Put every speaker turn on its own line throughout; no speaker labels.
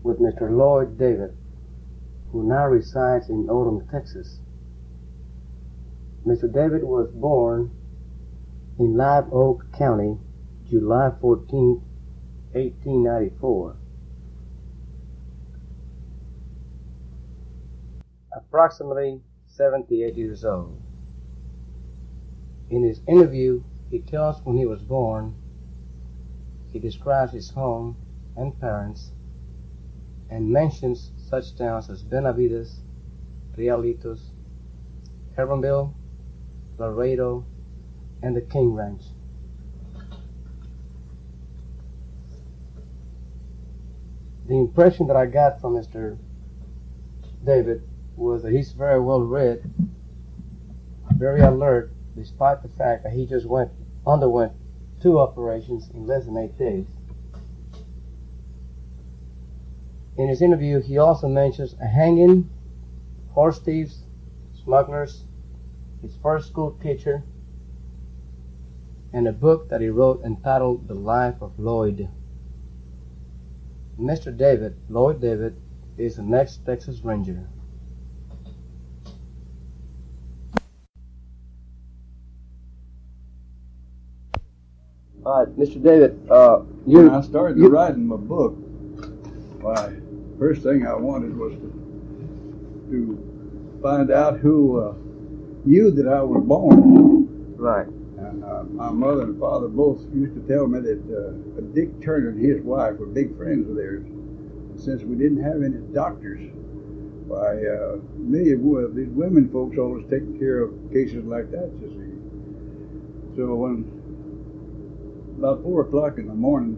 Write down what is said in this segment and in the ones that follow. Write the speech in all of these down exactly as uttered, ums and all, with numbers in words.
with Mister Lloyd David, who now resides in Odom, Texas. Mister David was born in Live Oak County, July fourteenth, eighteen ninety-four. Approximately seventy-eight years old. In his interview, he tells when he was born. He describes his home and parents and mentions such towns as Benavides, Rialitos, Heronville, Laredo, and the King Ranch. The impression that I got from Mister David was that he's very well read, very alert, despite the fact that he just went underwent two operations in less than eight days. In his interview, he also mentions a hanging, horse thieves, smugglers, his first school teacher, and a book that he wrote entitled The Life of Lloyd. Mister David, Lloyd David, is the next Texas Ranger. All right, Mister David, uh, you...
When I started
you,
writing my book, why, first thing I wanted was to, to find out who uh, knew that I was born.
Right.
And uh, my mother and father both used to tell me that uh, Dick Turner and his wife were big friends of theirs. And since we didn't have any doctors, why, uh, many of these women folks always taking care of cases like that, you see. So when about four o'clock in the morning,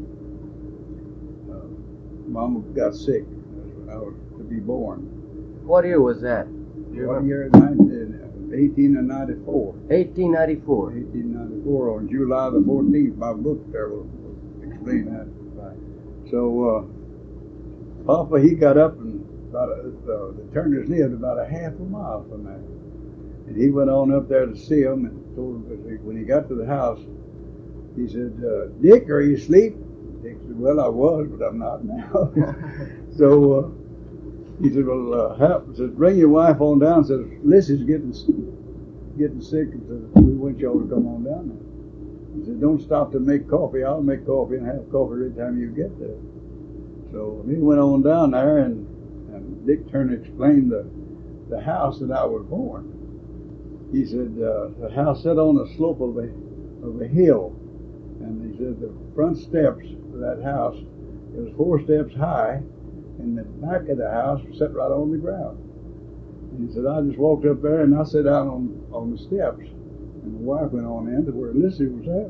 uh, Mama got sick. That's when I was to be born.
What year was that?
What year? eighteen ninety-four.
eighteen ninety-four.
eighteen ninety-four on July the fourteenth. My book there will, will explain that.
Right.
So uh, Papa, he got up and about a, uh, the Turners lived about a half a mile from there, and he went on up there to see him and told him when he got to the house. He said, uh, Dick, are you asleep? Dick said, well, I was, but I'm not now. so uh, he said, well, uh, help. Said, bring your wife on down. Said, Lissy's getting getting sick. And said, we want y'all to come on down there. He said, don't stop to make coffee. I'll make coffee and have coffee every time you get there. So he went on down there, and, and Dick Turner explained the, the house that I was born. He said, uh, the house sat on the slope of a, of a hill. And he said the front steps of that house, it was four steps high, and the back of the house was set right on the ground. And he said, I just walked up there and I sat down on, on the steps. And the wife went on in to where Lissy was at.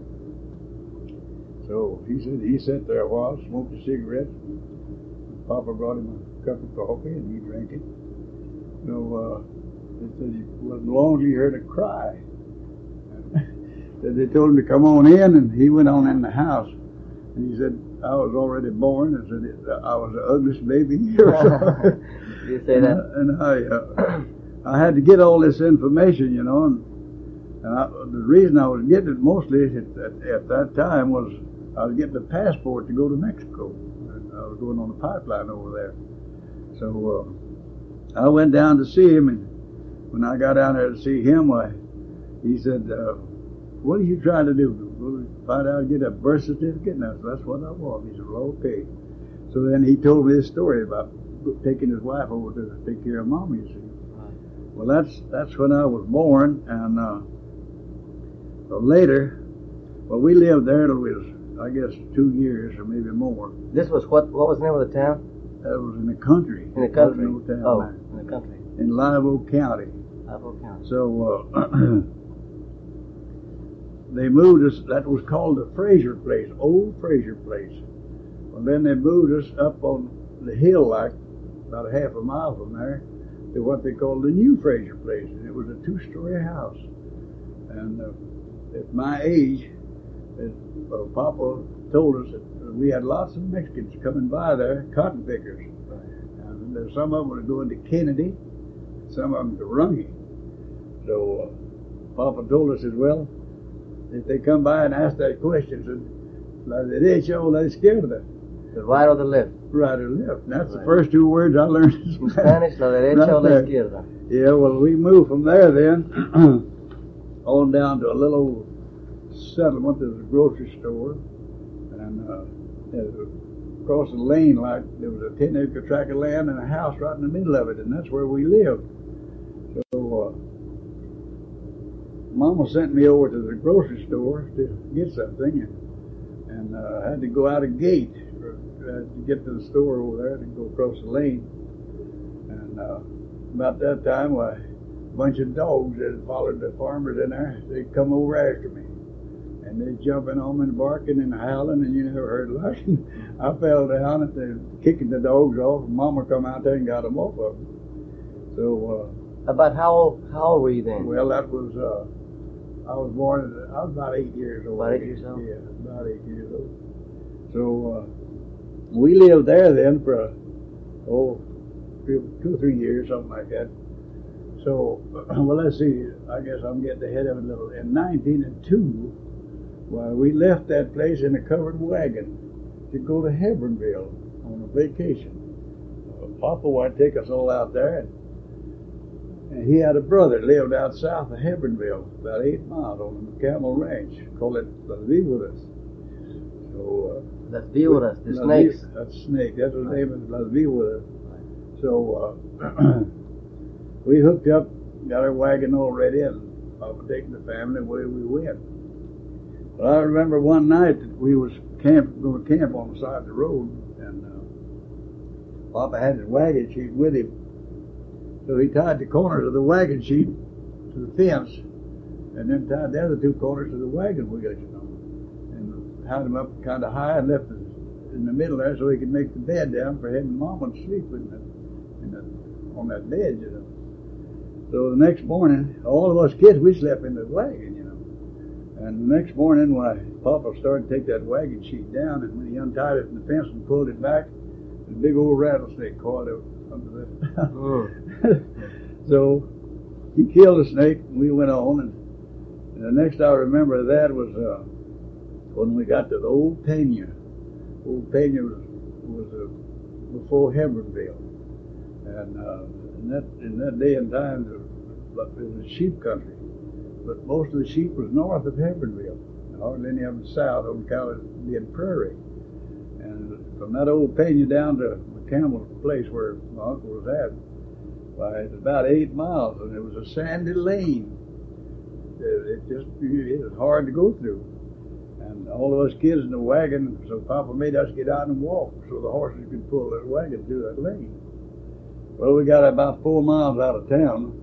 So he said he sat there a while, smoked a cigarette. Papa brought him a cup of coffee and he drank it. So uh, they said it wasn't long till he heard a cry. They told him to come on in, and he went on in the house. And he said, I was already born. And said, I was the ugliest baby here.
You say that?
And I uh, I had to get all this information, you know. And, and I, the reason I was getting it mostly at, at, at that time was I was getting a passport to go to Mexico. And I was going on a pipeline over there. So uh, I went down to see him, and when I got down there to see him, I, he said, uh, what are you trying to do? Find out, get a birth certificate? And I said, that's what I want. He said, well, okay. So then he told me this story about taking his wife over to take care of Mama, you see. Well, that's that's when I was born, and uh, so later, well, we lived there till we was, I guess, two years or maybe more.
This was what? What was the name of the town?
That was in the country.
In the country?
No town
oh,
there.
in the country.
In Live Oak County.
Live Oak County.
So, uh, they moved us, that was called the Fraser Place, Old Fraser Place. Well, then they moved us up on the hill, like about a half a mile from there, to what they called the New Fraser Place. And it was a two-story house. And uh, at my age, it, well, Papa told us that we had lots of Mexicans coming by there, cotton pickers. And there's some of them were going to Kennedy, some of them to Runge. So uh, Papa told us as well, if they come by and ask that question, said, la derecha o la izquierda.
The right or the left?
Right or left. And that's
Right.
the first two words I learned in
In Spanish, la derecha o la
Right there.
izquierda.
Yeah, well, we moved from there then on down to a little settlement. There was a grocery store, and uh, there was a, across the lane, like there was a ten acre tract of land and a house right in the middle of it, and that's where we lived. So, uh, Mama sent me over to the grocery store to get something, and, and uh, I had to go out a gate for, uh, to get to the store over there to go across the lane. And uh, about that time, why, a bunch of dogs that had followed the farmers in there, they'd come over after me. And they'd jumping on me and barking and howling, and you never heard like it. I fell down and they were kicking the dogs off, and Mama come out there and got them off of them. So, uh,
About how old, how old were you then?
well, that was, uh, I was born, at, I was about eight years old.
About eight years old?
Yeah, about eight years old. So, uh, we lived there then for, oh, two, two or three years, something like that. So, well, let's see, I guess I'm getting ahead of it a little. In nineteen oh two, well, we left that place in a covered wagon to go to Hebronville on a vacation. Uh, Papa wanted to take us all out there, and And he had a brother that lived out south of Hebronville, about eight miles on the Camel Ranch. Call it Las Víboras. So, uh,
Las víboras, the
Las
snakes.
Vi- That's snake. That's the name of Las Víboras. So, uh, we hooked up, got our wagon all ready, and Papa taking the family away we went. Well, I remember one night that we was camp, going to camp on the side of the road, and uh, Papa had his wagon sheet with him. So he tied the corners of the wagon sheet to the fence, and then tied the other two corners to the wagon wheel, you know, and tied them up kind of high and left it in the middle there so he could make the bed down for him and Mama to sleep in the, in the, on that bed, you know. So the next morning, all of us kids, we slept in the wagon, you know. And the next morning, when I, Papa started to take that wagon sheet down, and when he untied it from the fence and pulled it back, a big old rattlesnake caught it under it. So he killed the snake, and we went on. And, and the next I remember of that was uh, when we got to the Old Pena. Old Pena was, was uh, before Hebronville, and uh, in that in that day and time, it was sheep country. But most of the sheep was north of Hebronville, hardly any of them south on account of being prairie. And from that Old Pena down to the Camel's place where my uncle was at, why, it was about eight miles, and it was a sandy lane. It, it just it was hard to go through. And all of us kids in the wagon, so Papa made us get out and walk so the horses could pull that wagon through that lane. Well, we got about four miles out of town.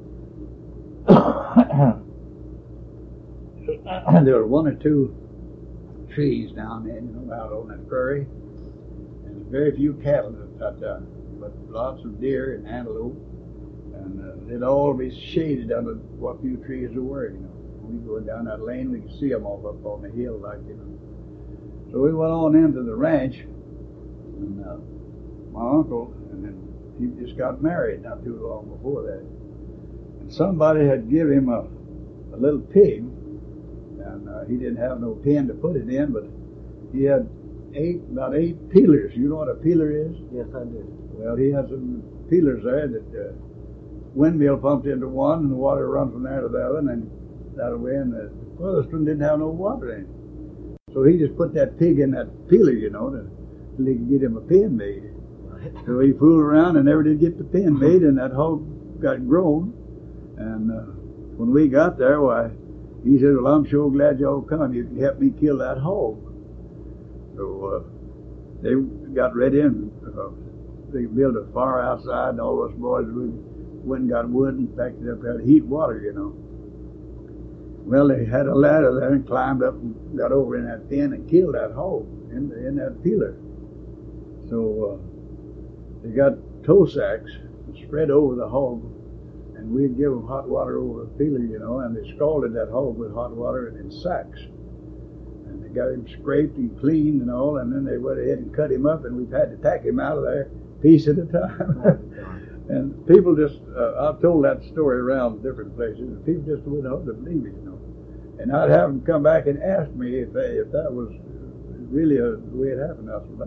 There were one or two trees down there, you know, out on that prairie, and very few cattle at that time, but lots of deer and antelope, and uh, they'd all be shaded under what few trees there were, you know. We go down that lane, we could see them all up on the hill, like, you know. So we went on into the ranch, and uh, my uncle, and then he just got married not too long before that, and somebody had given him a, a little pig. And uh, he didn't have no pen to put it in, but he had eight, about eight peelers. You know what a peeler is?
Yes, I do.
Well, he had some peelers there that uh, windmill pumped into one, and the water run from there to the other, and then that way. And the furthest one didn't have no water in it. So he just put that pig in that peeler, you know, to, till he could get him a pen made. So he fooled around and never did get the pen made, and that hog got grown. And uh, when we got there, why, he said, well, I'm sure glad y'all come. You can help me kill that hog. So uh, they got ready, and uh, they built a fire outside, and all us boys went and got wood and packed it up there to heat water, you know. Well, they had a ladder there and climbed up and got over in that pen and killed that hog in, the, in that peeler. So uh, they got tow sacks and spread over the hog, and we'd give them hot water over the peeler, you know, and they scalded that hog with hot water and in sacks. And they got him scraped and cleaned and all, and then they went ahead and cut him up, and we've had to tack him out of there piece at a time. And people just, uh, I've told that story around different places, and people just wouldn't know to believe it, you know. And I'd have them come back and ask me if they, if that was really a, the way it happened. I said, that's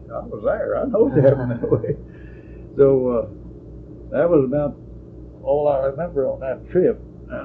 I was there. I know it happened that way. So uh, that was about all I remember on that trip.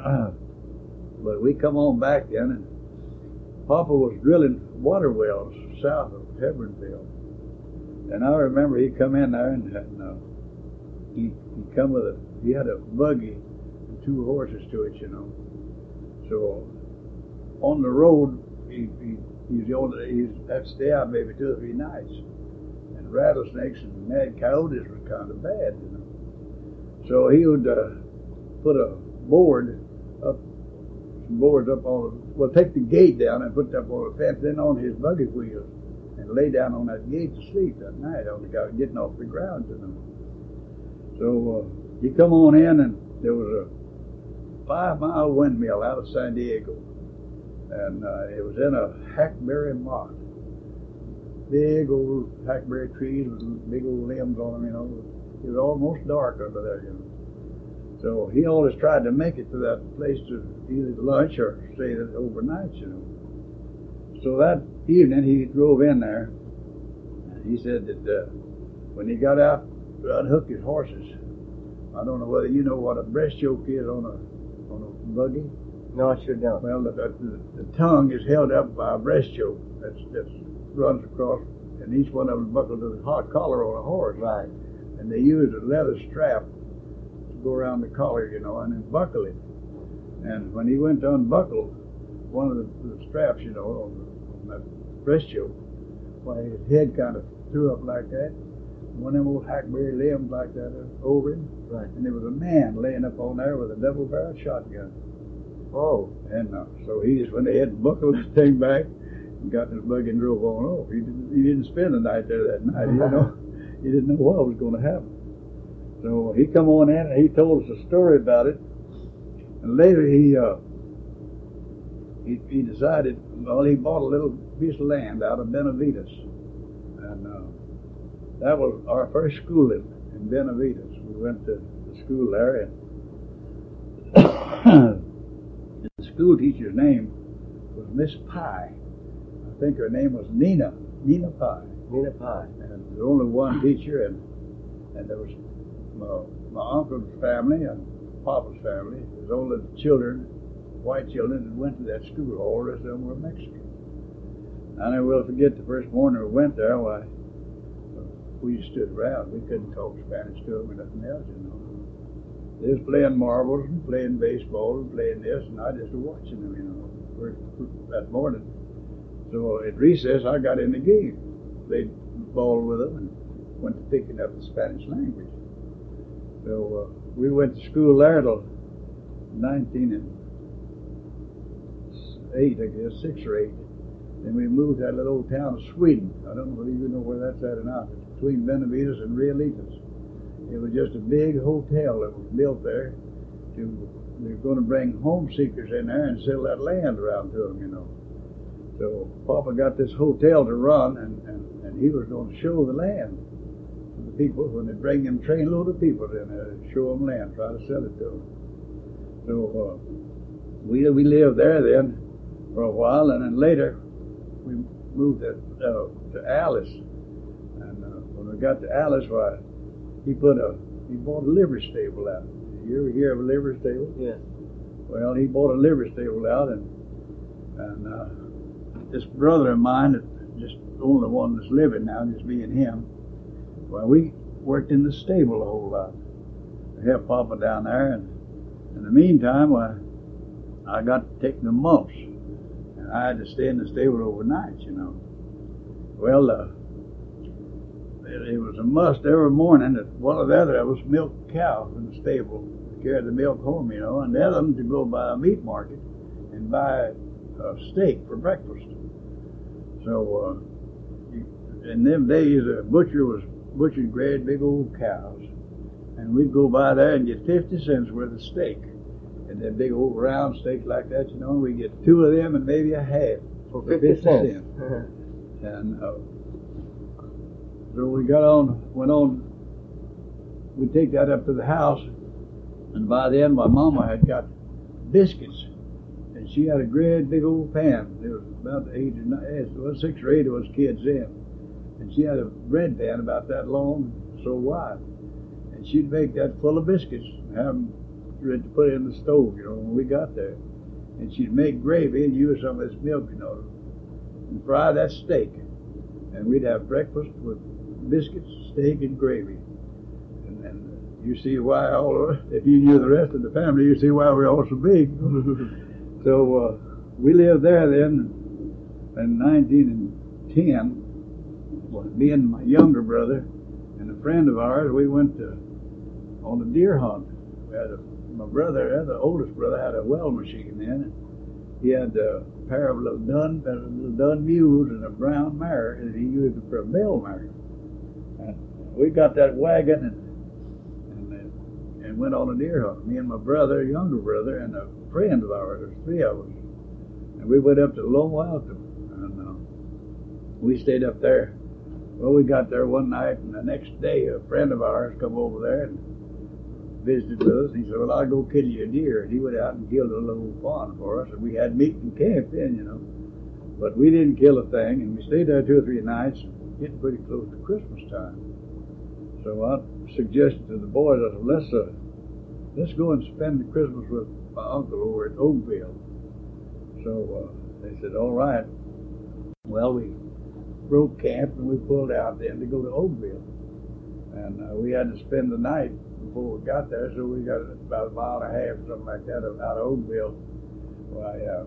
But we come on back then, and Papa was drilling water wells south of Hebbronville. And I remember he come in there, and, and uh, he he come with a he had a buggy and two horses to it, you know. So on the road, he he he's the only he's had to stay out maybe two or three nights. And rattlesnakes and mad coyotes was kind of bad, you know. So he would uh, put a board up, some boards up on, well, take the gate down and put that on the fence, then on his buggy wheels, and lay down on that gate to sleep that night on the guy getting off the ground, you know. So uh, he come on in, and there was a five mile windmill out of San Diego, and uh, it was in a hackberry motte. Big old hackberry trees with big old limbs on them, you know. It was almost dark under there, you know. So he always tried to make it to that place to either lunch or stay there overnight, you know. So that evening he drove in there, and he said that uh, when he got out to unhook his horses, I don't know whether you know what a breast yoke is on a on a buggy.
No, I sure don't.
Well, the, the, the tongue is held up by a breast yoke that's that's runs across, and each one of them buckled to the hot collar on a horse.
Right.
And they used a leather strap to go around the collar, you know, and then buckle it. And when he went to unbuckle one of the, the straps, you know, on, the, on that breast yoke, why his head kind of threw up like that. One of them old hackberry limbs like that over him.
Right.
And there was a man laying up on there with a double-barreled shotgun.
Oh.
And uh, so he just went ahead and buckled his thing back and got in his buggy and drove on off. He didn't, he didn't spend the night there that night, you know. He didn't know what was going to happen. So he come on in and he told us a story about it. And later he uh, he, he decided, well, he bought a little piece of land out of Benavides. And uh, that was our first schooling in Benavides. We went to the school there, and the school teacher's name was Miss Pye. I think her name was Nina, Nina Pye.
Nina Pye.
And there was only one teacher, and and there was my, my uncle's family and Papa's family. There was only the children, white children, that went to that school. All the rest of them were Mexican. I never will forget the first morning we went there. Why, we just stood around. We couldn't talk Spanish to them or nothing else, you know. They was playing marbles and playing baseball and playing this, and I just was watching them, you know, for, for that morning. So at recess, I got in the game. Played ball with them and went to picking up the Spanish language. So uh, we went to school there till nineteen and eight, I guess, six or eight. Then we moved to that little old town of Sweden. I don't know whether you know where that's at or not. It's between Benavides and Realitas. It was just a big hotel that was built there. To they're going to bring home seekers in there and sell that land around to them, you know. So Papa got this hotel to run, and, and, and he was going to show the land to the people when they bring them trainload of people in there, show them land, try to sell it to them. So uh, we we lived there then for a while, and then later we moved to, uh, to Alice. And uh, when we got to Alice, why he put a he bought a livery stable out. You ever hear of a livery stable?
Yeah.
Well, he bought a livery stable out, and and. Uh, This brother of mine, that just the only one that's living now, just me and him, well, we worked in the stable a whole lot. I helped Papa down there, and in the meantime, well, I got to take the mumps, and I had to stay in the stable overnight, you know. Well, uh, it, it was a must every morning that one or the other of us milked cows in the stable, to carry the milk home, you know, and the other them to go by a meat market and buy a steak for breakfast. So, uh, in them days, a butcher was butchering great big old cows, and we'd go by there and get fifty cents worth of steak, and that big old round steak like that, you know, we get two of them and maybe a half
for fifty cents.
And uh, so we got on, went on. We'd take that up to the house, and by then my mama had got biscuits. And she had a great big old pan. There was about eight or nine, well, six or eight of us kids in. and she had a bread pan about that long, so wide, and she'd make that full of biscuits and have them ready to put in the stove, you know, when we got there. And she'd make gravy and use some of this milk, you know, and fry that steak. And we'd have breakfast with biscuits, steak, and gravy. And, and you see why all of us, if you knew the rest of the family, you see why we're all so big. So uh, we lived there then in nineteen ten. Well, me and my younger brother and a friend of ours, we went to, on a deer hunt. We had a, my brother, the oldest brother, had a well machine then. And he had a pair of little dun, uh, little dun mules and a brown mare, and he used it for a bell mare. And we got that wagon and and, uh, and went on a deer hunt. Me and my brother, younger brother, and a friend of ours. There's three of us, and we went up to Lone Alto, and uh, we stayed up there. Well, we got there one night, and the next day, a friend of ours come over there and visited with us. He said, "Well, I'll go kill you a deer." And he went out and killed a little fawn for us, and we had meat in camp then, you know. But we didn't kill a thing, and we stayed there two or three nights, getting pretty close to Christmas time. So I suggested to the boys, I said, let's, uh, let's go and spend the Christmas with my uncle over at Oakville. So uh, they said, all right. Well, we broke camp, and we pulled out then to go to Oakville. And uh, we had to spend the night before we got there, so we got about a mile and a half or something like that out of Oakville. Why, uh,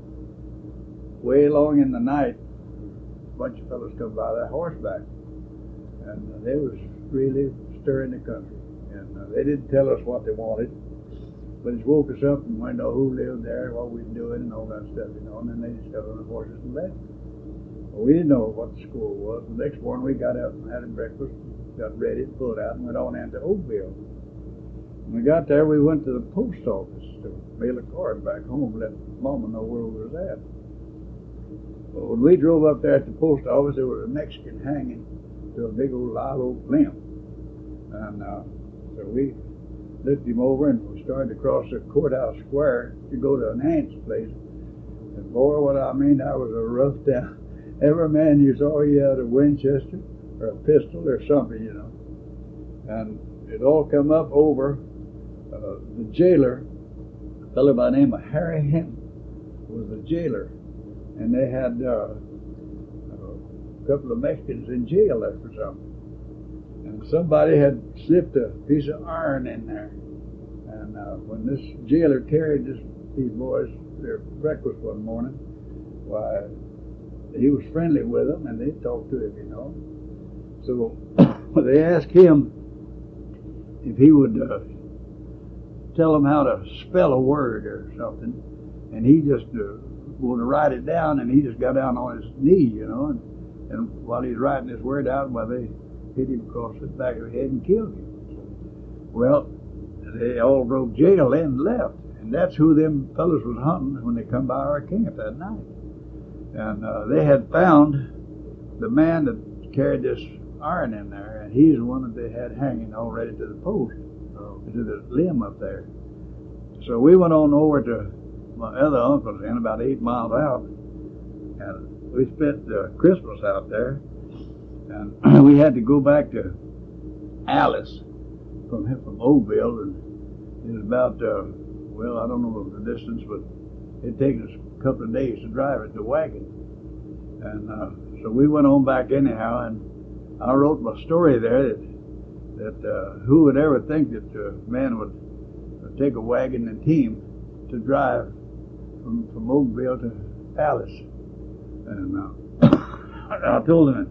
way along in the night, a bunch of fellas come by that horseback, and uh, they was really stirring the country. And uh, they didn't tell us what they wanted, but it woke us up and wanted to know who lived there, what we were doing, and all that stuff, you know. And then they just got on the horses and left. Well, we didn't know what the score was. The next morning we got up and had a breakfast, got ready, pulled out, and went on into Oakville. When we got there, we went to the post office to mail a card back home, let Mama know where we was at. Well, when we drove up there at the post office, there was a Mexican hanging to a big old live oak limb. And uh, so we lifted him over and we started to cross the courthouse square to go to an aunt's place. And boy, what I mean, that was a rough town. Every man you saw, he had a Winchester or a pistol or something, you know. And it all come up over uh, the jailer, a fellow by the name of Harry Hinton was the jailer. And they had uh, a couple of Mexicans in jail there for something. And somebody had slipped a piece of iron in there. And uh, when this jailer carried this, these boys their breakfast one morning, why, he was friendly with them, and they talked to him, you know. So they asked him if he would uh, tell them how to spell a word or something, and he just uh, wanted to write it down, and he just got down on his knee, you know, and, and while he's writing this word out, well, they hit him across the back of the head and killed him. Well, they all broke jail and left, and that's who them fellas was hunting when they come by our camp that night. And uh, they had found the man that carried this iron in there, and he's the one that they had hanging already to the post, oh. to the limb up there. So we went on over to my other uncle's in about eight miles out, and we spent uh, Christmas out there, and we had to go back to Alice from from Oakville, and it was about, uh, well, I don't know the distance, but it'd taken us a couple of days to drive it, the wagon. And uh, so we went on back anyhow, and I wrote my story there that, that uh, who would ever think that a man would uh, take a wagon and team to drive from, from Oakville to Alice. And uh, I told him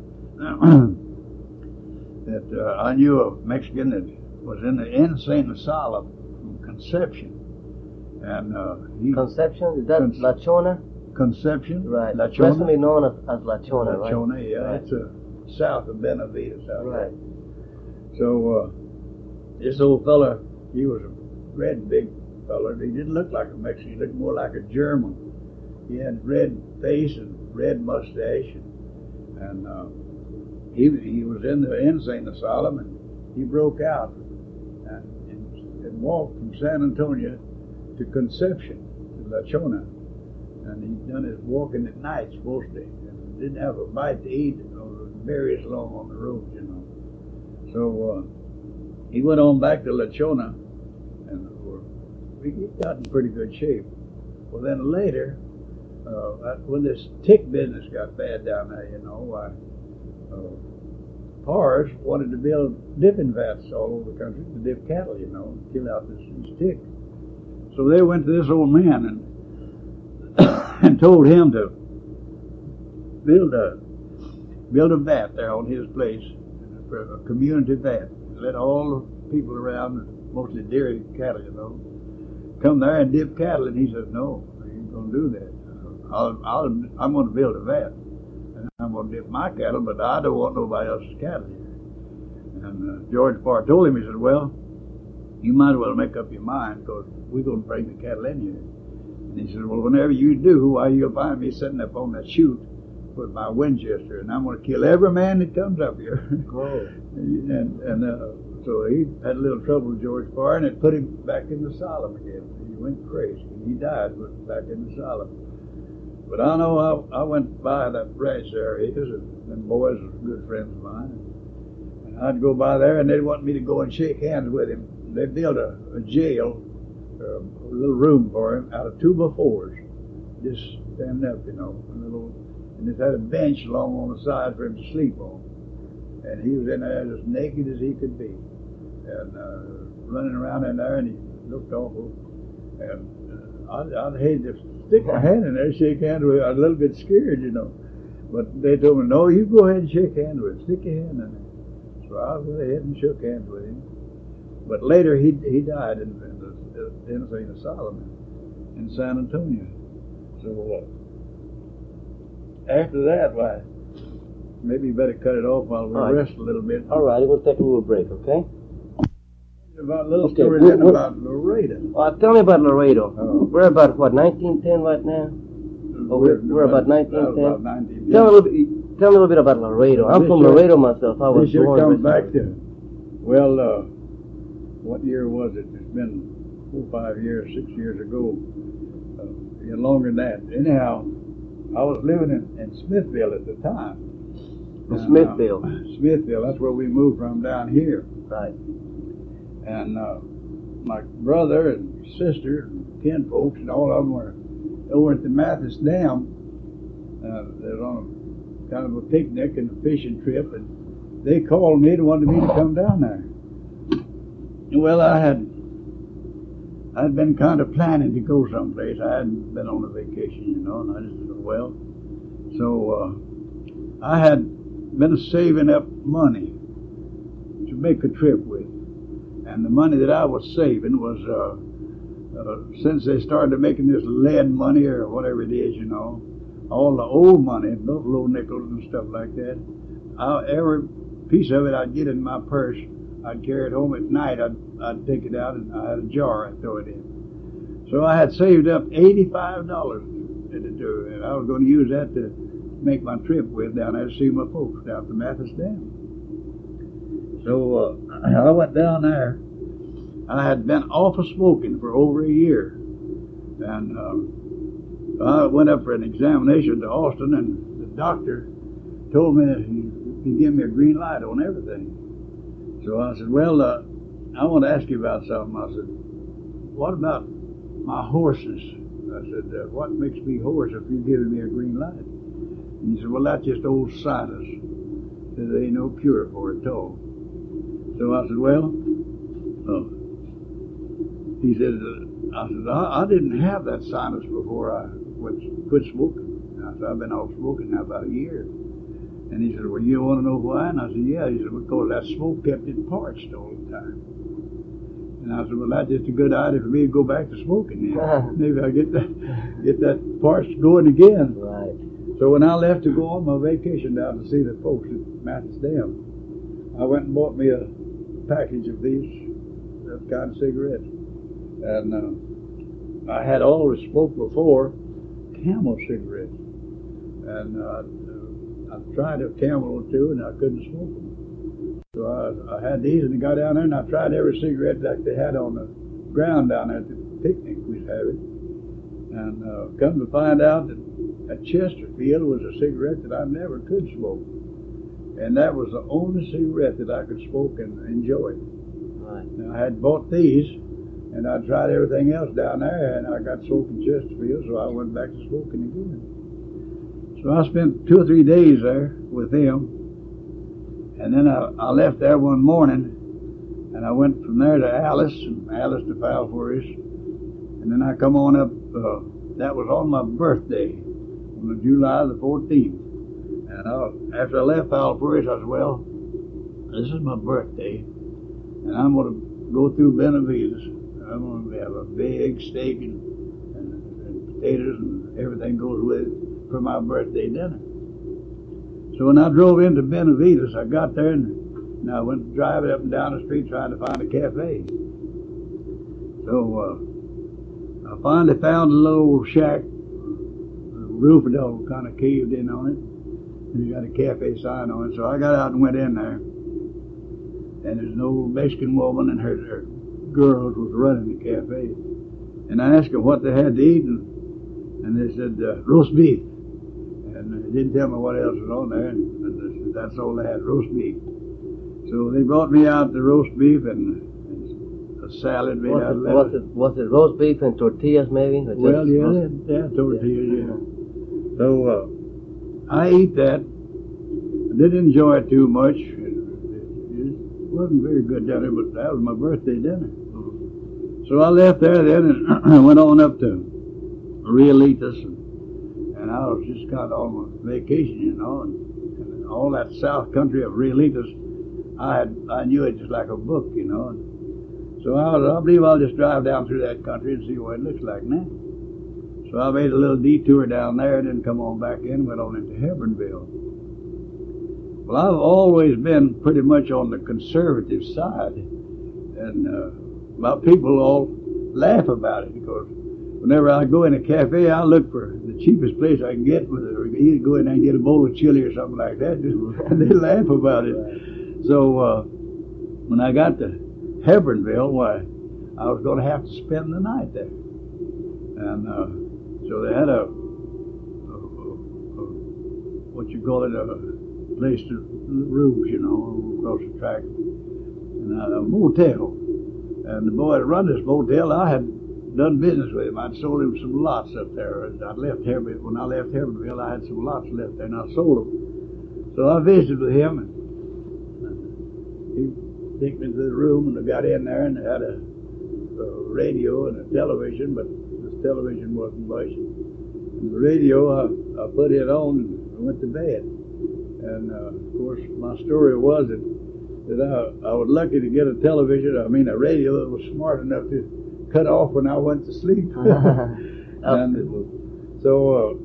that uh, I knew a Mexican that was in the insane asylum from Conception. And uh, he,
Conception? Is that
Con-
La Chona?
Conception?
Right.
La Chona?
Presently known as, as La Chona,
La
right?
Chona, yeah.
Right.
It's uh, south of Benavides out
Right.
there. So uh, this old fella, he was a red, big fella. He didn't look like a Mexican. He looked more like a German. He had red face and red mustache. And, and uh, he he was in the insane asylum, and he broke out and, and, and walked from San Antonio to Conception, to La Chona. And he'd done his walking at night, mostly, and didn't have a bite to eat, you know, berries along on the road, you know. So uh, he went on back to Lachona, and we got in pretty good shape. Well, then later, uh, when this tick business got bad down there, you know, I, uh, Pars wanted to build dipping vats all over the country to dip cattle, you know, kill out this, this tick. So they went to this old man and and told him to build a build a vat there on his place, a community vat. Let all the people around, mostly dairy cattle, you know, come there and dip cattle. And he said, "No, I ain't gonna do that. I'll, I'll, I'm gonna build a vat. I'm going to dip my cattle, but I don't want nobody else's cattle here." And uh, George Parr told him, he said, "Well, you might as well make up your mind, because we're going to bring the cattle in here." And he said, "Well, whenever you do, why you'll find me sitting up on that chute with my Winchester, and I'm going to kill every man that comes up here."
Oh.
and and uh, so he had a little trouble with George Parr, and it put him back in the asylum again. He went crazy. He died, but back in the asylum. But I know I, I went by that ranch there, his, and them boys were good friends of mine. And I'd go by there, and they'd want me to go and shake hands with him. They built a, a jail, uh, a little room for him out of two by fours, just standing up, you know, a little, and it had a bench along on the side for him to sleep on. And he was in there as naked as he could be, and uh, running around in there, and he looked awful. And uh, I'd, I'd hate to stick my hand in there, shake hands with him. I was a little bit scared, you know. But they told me, "No, you go ahead and shake hands with him. Stick your hand in there." So I went ahead and shook hands with him. But later he he died in, in the insane asylum in San Antonio. So uh, after that, why, maybe you better cut it off while we
All right.
rest a little bit.
All right, we'll take a little break, okay?
About a little
Okay,
story
we're-
then
we're-
about Laredo.
Uh, tell me about Laredo.
Oh.
We're about, what, nineteen ten right now? Oh, we're, we're about nineteen ten?
About nineteen ten.
Tell me, a little bit, tell me a little bit about Laredo. I'm
This
from
year-
Laredo myself. I was
This year
born
comes
in
back
Laredo.
to, well, uh, what year was it? It's been four, five years, six years ago, uh, even longer than that. Anyhow, I was living in, in Smithville at the time.
In
And,
Smithville.
Uh, Smithville, that's where we moved from down here.
Right.
And uh, my brother and sister and kin folks and all of them were over at the Mathis Dam. Uh, they were on a kind of a picnic and a fishing trip, and they called me and wanted me to come down there. And well, I had I'd been kind of planning to go someplace. I hadn't been on a vacation, you know, and I just said, well, so uh, I had been saving up money to make a trip with. And the money that I was saving was, uh, uh, since they started making this lead money or whatever it is, you know, all the old money, buffalo nickels and stuff like that, I, every piece of it I'd get in my purse, I'd carry it home at night, I'd, I'd take it out, and I had a jar I'd throw it in. So I had saved up eighty-five dollars to do, and I was going to use that to make my trip with down there to see my folks down at the Mathis Dam. So uh, I went down there. I had been off of smoking for over a year, and um, I went up for an examination to Austin, and the doctor told me that he, he'd give me a green light on everything. So I said, well, uh, I want to ask you about something. I said, what about my horses? I said, uh, what makes me hoarse if you're giving me a green light? And he said, well, that's just old sinus. There ain't no cure for it at all. So I said, well, uh, he said, uh, I said, I, I didn't have that sinus before I went, quit smoking. I said, I've been off smoking now about a year. And he said, well, you want to know why? And I said, yeah. He said, because that smoke kept it parched all the time. And I said, well, that's just a good idea for me to go back to smoking then. Maybe I'll get that, get that parch going again.
Right.
So when I left to go on my vacation down to see the folks at Mathis Dam, I went and bought me a package of these uh, kind of cigarettes. And uh, I had always smoked before Camel cigarettes. And uh, I tried a Camel or two, and I couldn't smoke them. So I, I had these, and I got down there, and I tried every cigarette that they had on the ground down there at the picnic we was having. And uh, come to find out that, that Chesterfield was a cigarette that I never could smoke. and that was the only cigarette that I could smoke and enjoy.
Right.
Now, I had bought these, and I tried everything else down there, and I got smoking Chesterfield, so I went back to smoking again. So I spent two or three days there with him, and then I, I left there one morning, and I went from there to Alice, and Alice to Falfurrias, and then I come on up, uh, that was on my birthday, on July the fourteenth. And I, after I left Falfurrias, I said, well, this is my birthday, and I'm going to go through Benavides. I'm going to have a big steak and, and, and potatoes and everything goes with it for my birthday dinner. So when I drove into Benavides, I got there and, and I went driving up and down the street trying to find a cafe. So uh, I finally found a little old shack. The roof had all kind of caved in on it. And you got a cafe sign on it. So I got out and went in there. And there's an old Mexican woman and her, her girls was running the cafe. And I asked them what they had to eat, and, and they said uh, roast beef. And they didn't tell me what else was on there, and, and they said that's all they had, roast beef. So they brought me out the roast beef and, and a salad made
was
out of
it,
lettuce.
was it was it roast beef and tortillas maybe? Or
Well,
just
yeah,
roast-
they had, they had tortillas, yeah. yeah. So uh, I ate that. I didn't enjoy it too much. It, it, it wasn't very good dinner, but that was my birthday dinner. So I left there then and went on up to Realitas, and, and I was just kind of on a vacation, you know, and, and all that south country of Realitas, I had I knew it just like a book, you know. And so I, was, I believe I'll just drive down through that country and see what it looks like now. So I made a little detour down there and then come on back in and went on into Hebronville. Well, I've always been pretty much on the conservative side, and uh, my people all laugh about it because whenever I go in a cafe, I look for the cheapest place I can get with it, or either go in there and get a bowl of chili or something like that, and they laugh about it. So uh, when I got to Hebronville, why, I was going to have to spend the night there, and uh, so they had a, a, a, a what you call it, a place to rooms, you know, across the track, and a motel. And the boy that run this motel, I had done business with him. I'd sold him some lots up there. I'd left Hebronville. When I left Hebronville, I had some lots left there, and I sold them. So I visited with him, and he took me to the room, and I got in there, and they had a, a radio and a television, but this television wasn't much. And the radio, I, I put it on and I went to bed. And uh, of course, my story was that, that I, I was lucky to get a television, I mean a radio that was smart enough to cut off when I went to sleep. And so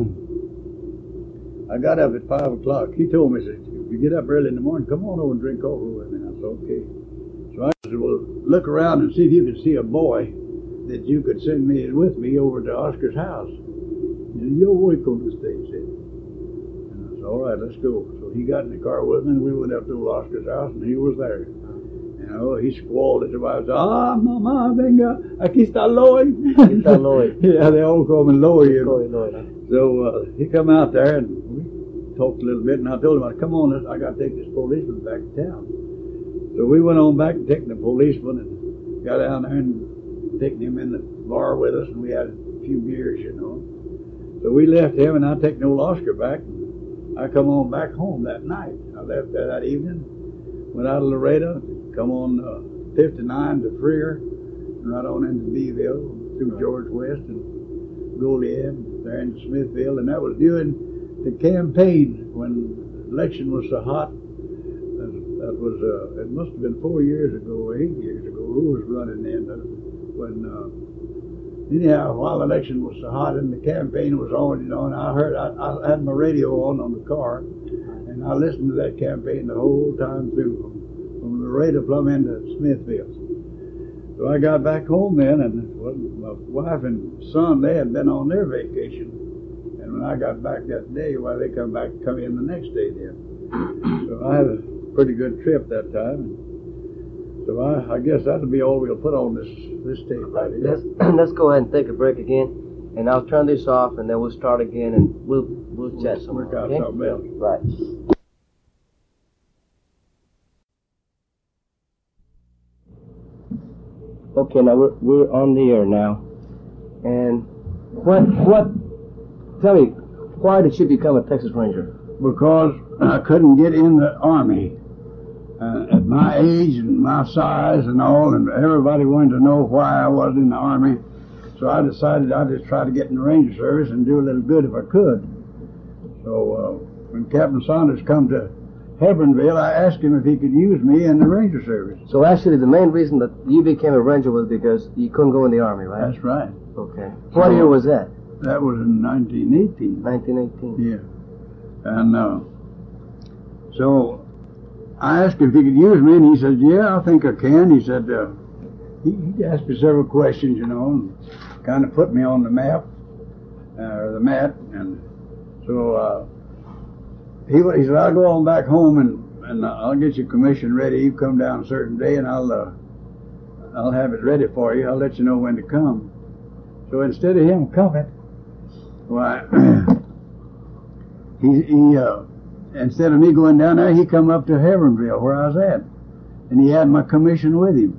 uh, I got up at five o'clock. He told me, he said, if you get up early in the morning, come on over and drink coffee with me. And I said, okay. So I said, well, look around and see if you could see a boy that you could send me with me over to Oscar's house. He said, yo, boy, come to stay, he said. All right, let's go. So he got in the car with me, and we went up to Oscar's house, and he was there. You know, he squalled at the wife. Ah, mamá, venga, aquí está Lloyd.
Aquí está Lloyd.
Yeah, they all call me Lloyd. You know.
Lloyd, Lloyd, huh?
So uh, he come out there, and we talked a little bit, and I told him, come on, I got to take this policeman back to town. So we went on back and taking the policeman, and got down there and taking him in the bar with us, and we had a few beers, you know. So we left him, and I took old Oscar back. I come on back home that night. I left there that evening, went out of Laredo, come on uh, fifty-nine to Freer, and right on into Beeville, through George West and Goliad, there into Smithville, and that was during the campaign when the election was so hot. That was, uh, it must have been four years ago, eight years ago, who was running then, when uh, anyhow, while the election was so hot and the campaign was on, you know, and I heard, I, I had my radio on on the car, and I listened to that campaign the whole time through, from, from Laredo plumb into Smithville. So I got back home then, and well, my wife and son, they had been on their vacation, and when I got back that day, well, they come back, come in the next day then. So I had a pretty good trip that time. So I, I guess that'll be all we'll put on this this tape right here.
Let's let's go ahead and take a break again, and I'll turn this off, and then we'll start again, and we'll we'll chat some more.
Work out
Okay?
something else.
Right. Okay, now we're we're on the air now, and what what? Tell me, why did you become a Texas Ranger?
Because I couldn't get in the Army. Uh, at my age and my size and all, and everybody wanted to know why I was in the Army. So I decided I'd just try to get in the Ranger Service and do a little good if I could. So uh, when Captain Saunders come to Hebronville, I asked him if he could use me in the Ranger Service.
So actually the main reason that you became a Ranger was because you couldn't go in the Army, right?
That's right.
Okay. What so, year was that?
That was in nineteen eighteen.
nineteen eighteen.
Yeah. And uh, so I asked him if he could use me, and he said, yeah, I think I can. He said, uh, he, he asked me several questions, you know, and kind of put me on the map, uh, or the mat. And so uh, he, he said, I'll go on back home, and, and I'll get your commission ready. You come down a certain day, and I'll, uh, I'll have it ready for you. I'll let you know when to come. So instead of him coming, why, he, he uh, instead of me going down there, he come up to Hebronville, where I was at. And he had my commission with him.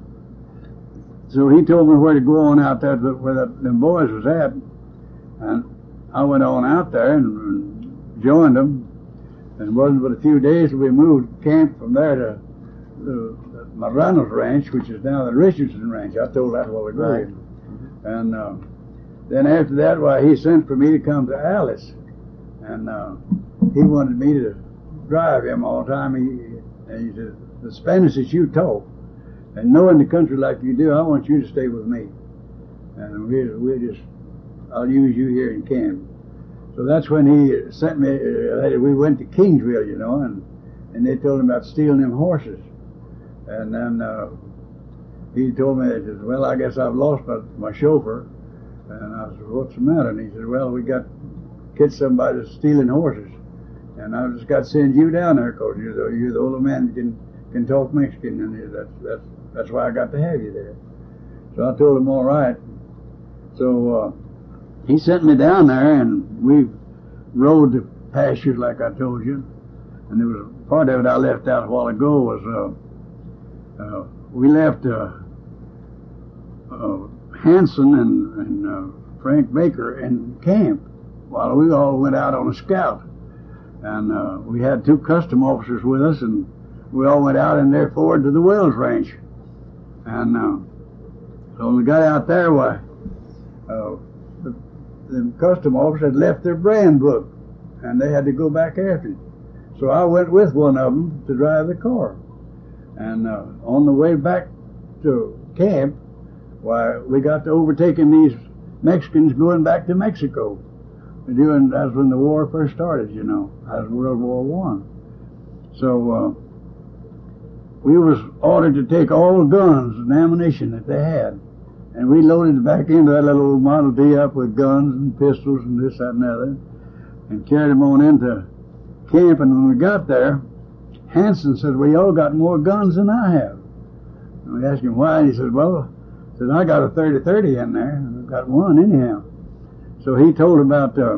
So he told me where to go on out there to where the, them boys was at. And I went on out there and, and joined them. And it wasn't but a few days we moved camp from there to the, the Marano's Ranch, which is now the Richardson Ranch. I told that while we were
right.
mm-hmm. And uh, then after that, why, he sent for me to come to Alice. And uh, he wanted me to drive him all the time. He, and he said, the Spanish that you talk, and knowing the country like you do, I want you to stay with me. And we we just, I'll use you here in camp. So that's when he sent me, uh, we went to Kingsville, you know, and, and they told him about stealing them horses. And then uh, he told me, he said, well, I guess I've lost my, my chauffeur. And I said, what's the matter? And he said, well, we got catch somebody that's stealing horses. And I just got to send you down there because you're the, you're the only man that can, can talk Mexican. And that's, that's, that's why I got to have you there. So I told him, all right. So uh, he sent me down there, and we rode the pastures like I told you. And there was a part of it I left out a while ago was uh, uh, we left uh, uh, Hanson and, and uh, Frank Baker in camp while we all went out on a scout. And uh, we had two custom officers with us, and we all went out in there forward to the Wells Ranch. And uh, so when we got out there, why, uh, the, the custom officers had left their brand book, and they had to go back after it. So I went with one of them to drive the car. And uh, on the way back to camp, why, we got to overtaking these Mexicans going back to Mexico. Doing, that's when the war first started, you know. That was World War One. So uh, we was ordered to take all the guns and ammunition that they had, and we loaded back into that little old Model T up with guns and pistols and this, that, and the other, and carried them on into camp. And when we got there, Hanson said, "Well, y'all got more guns than I have." And we asked him why, and he said, "Well, I said I got a thirty thirty in there, and I've got one anyhow." So he told about, uh,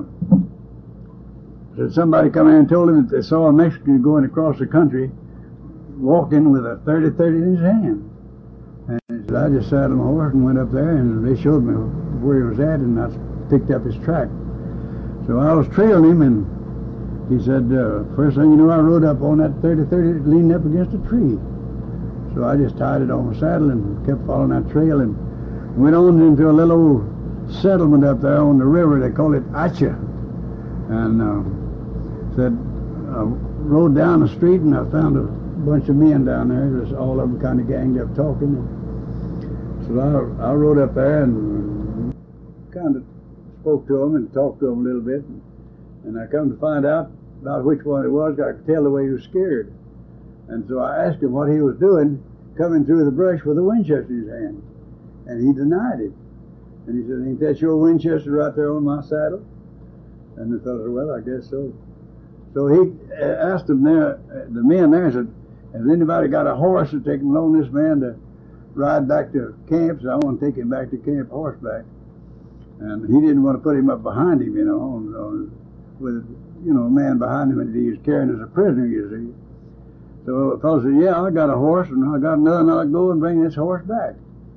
said somebody come in and told him that they saw a Mexican going across the country walking with a thirty thirty in his hand. And he said, I just sat on my horse and went up there, and they showed me where he was at, and I picked up his track. So I was trailing him, and he said, uh, first thing you know, I rode up on that thirty thirty leaning up against a tree. So I just tied it on my saddle and kept following that trail and went on into a little old settlement up there on the river. They call it Acha. And uh, said, I rode down the street, and I found a bunch of men down there. There's all of them kind of ganged up talking. So I, I rode up there and kind of spoke to them and talked to them a little bit. And I come to find out about which one it was. I could tell the way he was scared. And so I asked him what he was doing coming through the brush with a Winchester in his hand. And he denied it. And he said, ain't that your Winchester right there on my saddle? And the fellow said, well, I guess so. So he asked them there, the men there, said, has anybody got a horse that they can loan this man to ride back to camp? So I want to take him back to camp horseback. And he didn't want to put him up behind him, you know, on, on, with, you know, a man behind him that he was carrying as a prisoner, you see. So the fellow said, yeah, I got a horse, and I got another, and I'll go and bring this horse back.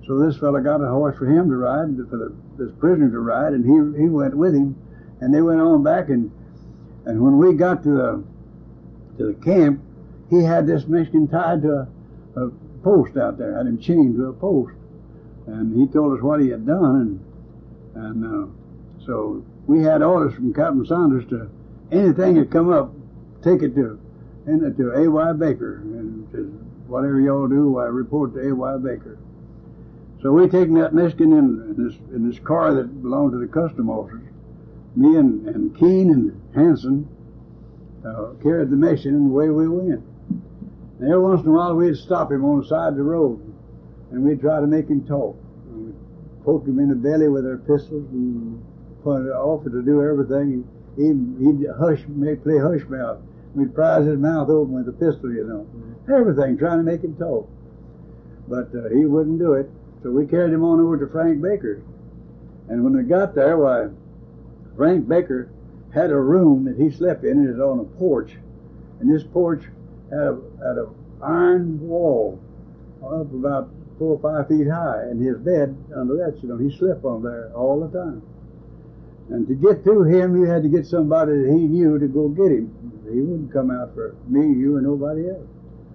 So this fella got a horse for him to ride, for the, this prisoner to ride, and he he went with him, and they went on back, and and when we got to the to the camp, he had this Mexican tied to a, a post out there, had him chained to a post, and he told us what he had done, and and uh, so we had orders from Captain Saunders to anything that come up, take it to and to A Y Baker, and says, whatever y'all do, why report to A Y Baker. So we taken that Mexican in, in this in this car that belonged to the custom officers. Me and, and Keene and Hanson uh, carried the Mexican, and away we went. And every once in a while we'd stop him on the side of the road, and we'd try to make him talk. And we'd poke him in the belly with our pistols and offer to do everything. He'd, he'd hush, may play hush mouth. We'd prise his mouth open with a pistol, you know. Mm-hmm. Everything, trying to make him talk. But uh, he wouldn't do it. So we carried him on over to Frank Baker's. And when we got there, why, Frank Baker had a room that he slept in. It was on a porch. And this porch had a, had a iron wall up about four or five feet high. And his bed under that, you know, he slept on there all the time. And to get to him, you had to get somebody that he knew to go get him. He wouldn't come out for me, you, or nobody else.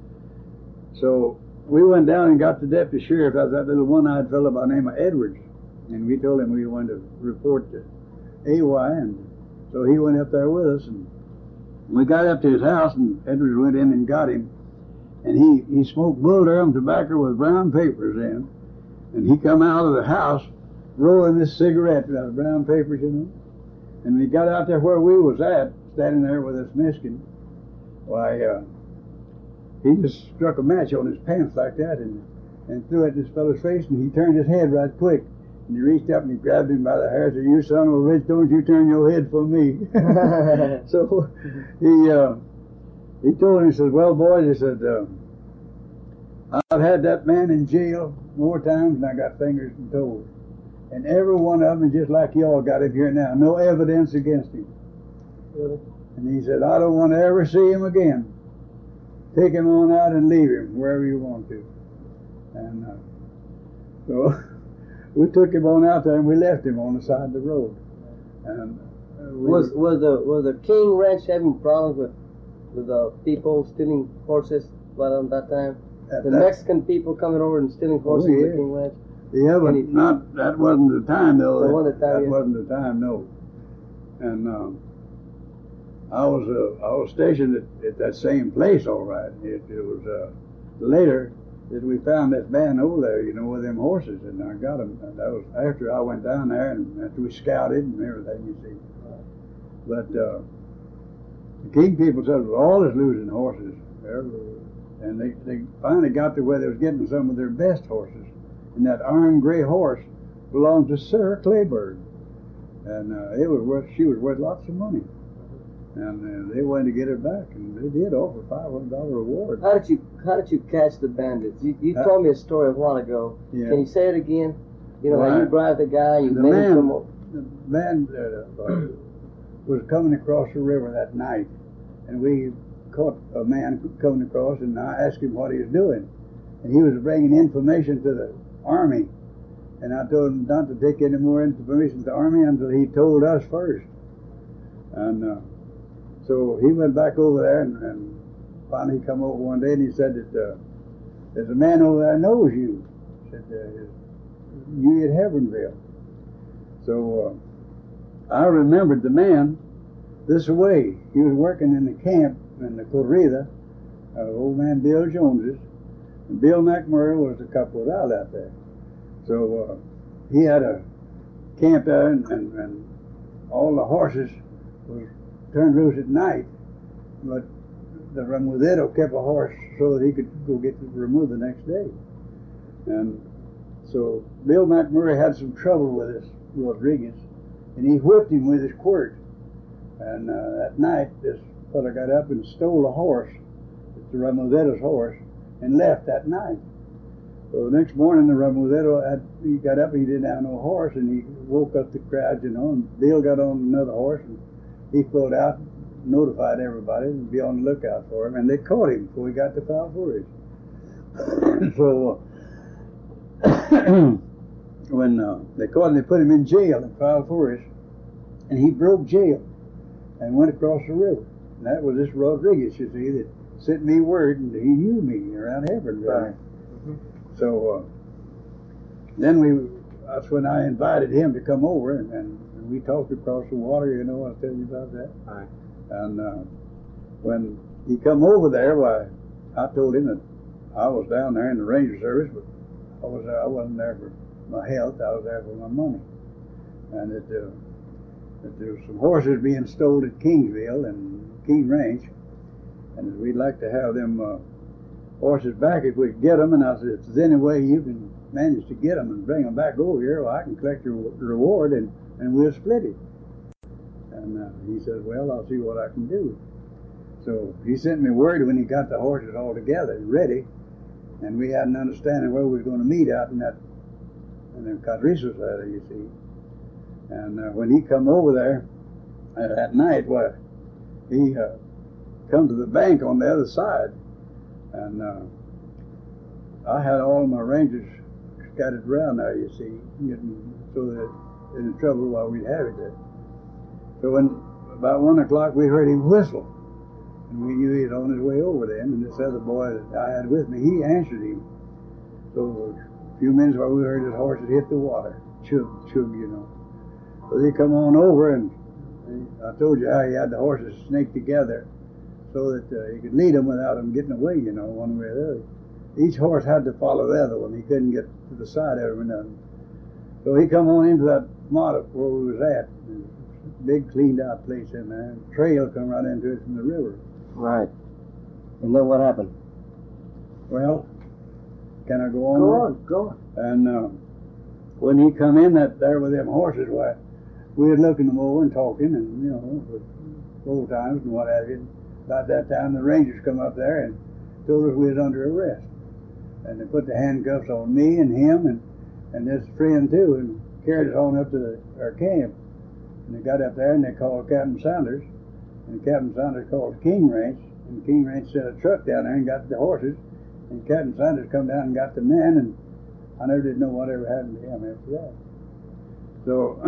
So we went down and got the deputy sheriff. That was that little one-eyed fellow by the name of Edwards. And we told him we wanted to report to A Y. And so he went up there with us. And we got up to his house, and Edwards went in and got him. And he, he smoked Bull Durham tobacco with brown papers in. And he come out of the house rolling this cigarette out of brown papers, you know. And when he got out there where we was at, standing there with this Mexican, why, uh, he just struck a match on his pants like that and, and threw it in this fellow's face, and he turned his head right quick. And he reached up and he grabbed him by the hair and said, "You son of a bitch, don't you turn your head for me." So he uh, he told him, he said, "Well, boys," he said, uh, "I've had that man in jail more times than I got fingers and toes. And every one of them is just like y'all got it here now. No evidence against him." Really? And he said, "I don't want to ever see him again. Take him on out and leave him wherever you want to." And uh, so we took him on out there, and we left him on the side of the road. And uh, we
was was the was the King Ranch having problems with with the people stealing horses right around that time? The that, Mexican people coming over and stealing horses
oh, yeah.
at the King Ranch.
Yeah, but not that wasn't the time though.
That,
that,
wasn't, the time,
that
yeah.
wasn't the time, no. And um, I was uh, I was stationed at, at that same place, all right. It, it was uh, later that we found that man over there, you know, with them horses, and I got him. And that was after I went down there, and after we scouted and everything, you see. But uh, the King people said it was always losing horses, and they they finally got to where they was getting some of their best horses. And that iron gray horse belonged to Sarah Clayburgh, and uh, it was worth. She was worth lots of money, and uh, they wanted to get her back, and they did offer five hundred dollar reward.
How did you How did you catch the bandits? You, you uh, told me a story a while ago. Yeah. Can you say it again? You know, well, how you bribed the guy, you
the
made
man,
him come over.
The man uh, uh, was coming across the river that night, and we caught a man coming across, and I asked him what he was doing, and he was bringing information to the Army, and I told him not to take any more information to the Army until he told us first. And uh, so he went back over there, and, and finally he come over one day, and he said that uh, there's a man over there knows you. He said, uh, "You at Hebronville." So uh, I remembered the man this way. He was working in the camp in the Corrida, uh, old man Bill Jones's. And Bill McMurray was the couple that I out there. So uh, he had a camp there, and, and, and all the horses was turned loose at night. But the Remudeto kept a horse so that he could go get removed the next day. And so Bill McMurray had some trouble with this Rodriguez, and he whipped him with his quirt. And uh, at night, this fellow got up and stole a horse, the Remudeto's horse, and left that night. So the next morning, the Remudeto had, he got up, and he didn't have no horse, and he woke up the crowd, you know, and Bill got on another horse, and he flew out, notified everybody, and be on the lookout for him, and they caught him before he got to Foul Forage. So when uh, they caught him, they put him in jail in Trial Forest, and he broke jail and went across the river. And that was this Rodriguez, you see, that sent me word, and he knew me around Hebronville.
Right.
Mm-hmm. So uh, then we, that's when I invited him to come over, and, and we talked across the water, you know, I'll tell you about that.
Right. And
uh, when he come over there, why, I told him that I was down there in the Ranger Service, but I, was, I wasn't there for my health, I was there for my money. And that, uh, that there were some horses being stole at Kingsville and King Ranch, and that we'd like to have them uh, horses back if we could get them. And I said, if there's any way you can manage to get them and bring them back over here, well, I can collect your reward and, and we'll split it. And uh, he said, well, I'll see what I can do. So he sent me word when he got the horses all together and ready, and we had an understanding where we were going to meet out in that, in the Cadrizos there, you see. And uh, when he come over there uh, that night, well, he uh, come to the bank on the other side, and uh, I had all my rangers scattered around there, you see, getting so that in trouble while we'd have it there. So when about one o'clock we heard him whistle, and we knew he was on his way over then, and this other boy that I had with me, he answered him. So a few minutes while we heard his horses hit the water, chug, chug, you know. So they come on over, and I told you how he had the horses snaked together so that uh, he could lead them without them getting away, you know, one way or the other. Each horse had to follow the other one. He couldn't get to the side of him or nothing. So he come on into that mott where we was at. Big cleaned out place in there. And trail come right into it from the river.
Right. And then what happened?
Well, can I go on?
Go
there?
on, go on.
And uh, when he come in that there with them horses, why, we were looking them over and talking, and you know, old times and what have you. About that time, the Rangers come up there and told us we was under arrest, and they put the handcuffs on me and him and and this friend too, and carried us on up to the, our camp. And they got up there and they called Captain Sanders, and Captain Sanders called King Ranch, and King Ranch sent a truck down there and got the horses, and Captain Sanders come down and got the men, and I never did know whatever happened to him after that. So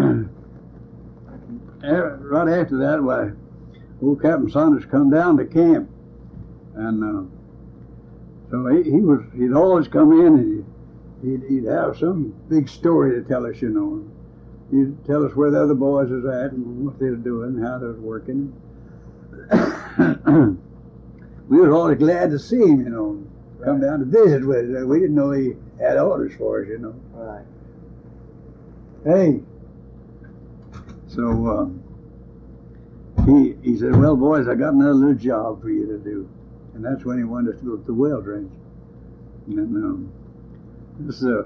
right after that, why, old Captain Sanders come down to camp, and uh, so he, he was he'd always come in and he'd, he'd have some big story to tell us, you know. He'd tell us where the other boys was at and what they were doing, how they was working. We were always glad to see him, you know, come down to visit with us. We didn't know he had orders for us, you know.
Right.
Hey. So uh, he he said, well, boys, I got another little job for you to do. And that's when he wanted us to go to the Wells Ranch. And then um, this, uh,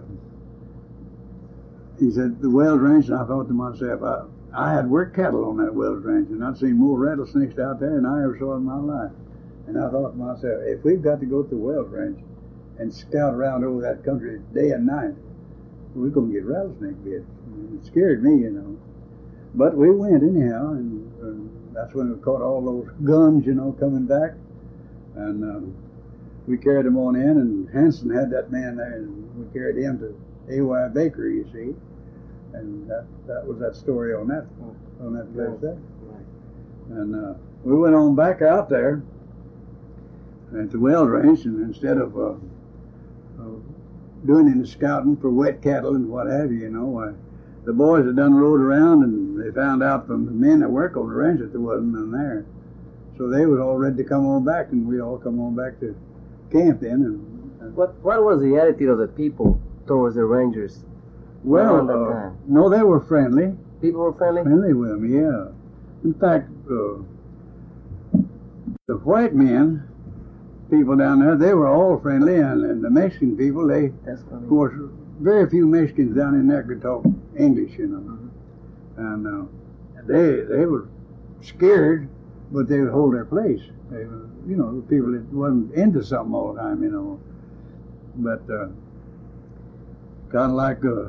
he said, the Wells Ranch, and I thought to myself, I, I had worked cattle on that Wells Ranch, and I'd seen more rattlesnakes out there than I ever saw in my life. And I thought to myself, if we've got to go to the Wells Ranch and scout around over that country day and night, we're going to get rattlesnake bit. And it scared me, you know. But we went anyhow, and, and that's when we caught all those guns, you know, coming back. And um, we carried them on in, and Hanson had that man there, and we carried him to A Y Bakery, you see. And that, that was that story on that on that place there. And uh, we went on back out there at the Wells Ranch, and instead of uh, uh, doing any scouting for wet cattle and what have you, you know, uh, the boys had done rode around, and they found out from the men that work on the ranch that there wasn't none there. So they was all ready to come on back, and we all come on back to camp then. And, and
what what was the attitude of the people towards the Rangers?
Well,
around that
uh,
time?
no, they were friendly.
People were friendly?
Friendly with them, yeah. In fact, uh, the white men, people down there, they were all friendly, and, and the Mexican people, they,
That's funny.
of course, very few Mexicans down in there could talk English, you know. Mm-hmm. And uh, they they were scared, but they would hold their place. They were, you know, the people that wasn't into something all the time, you know. But uh, kind of like uh,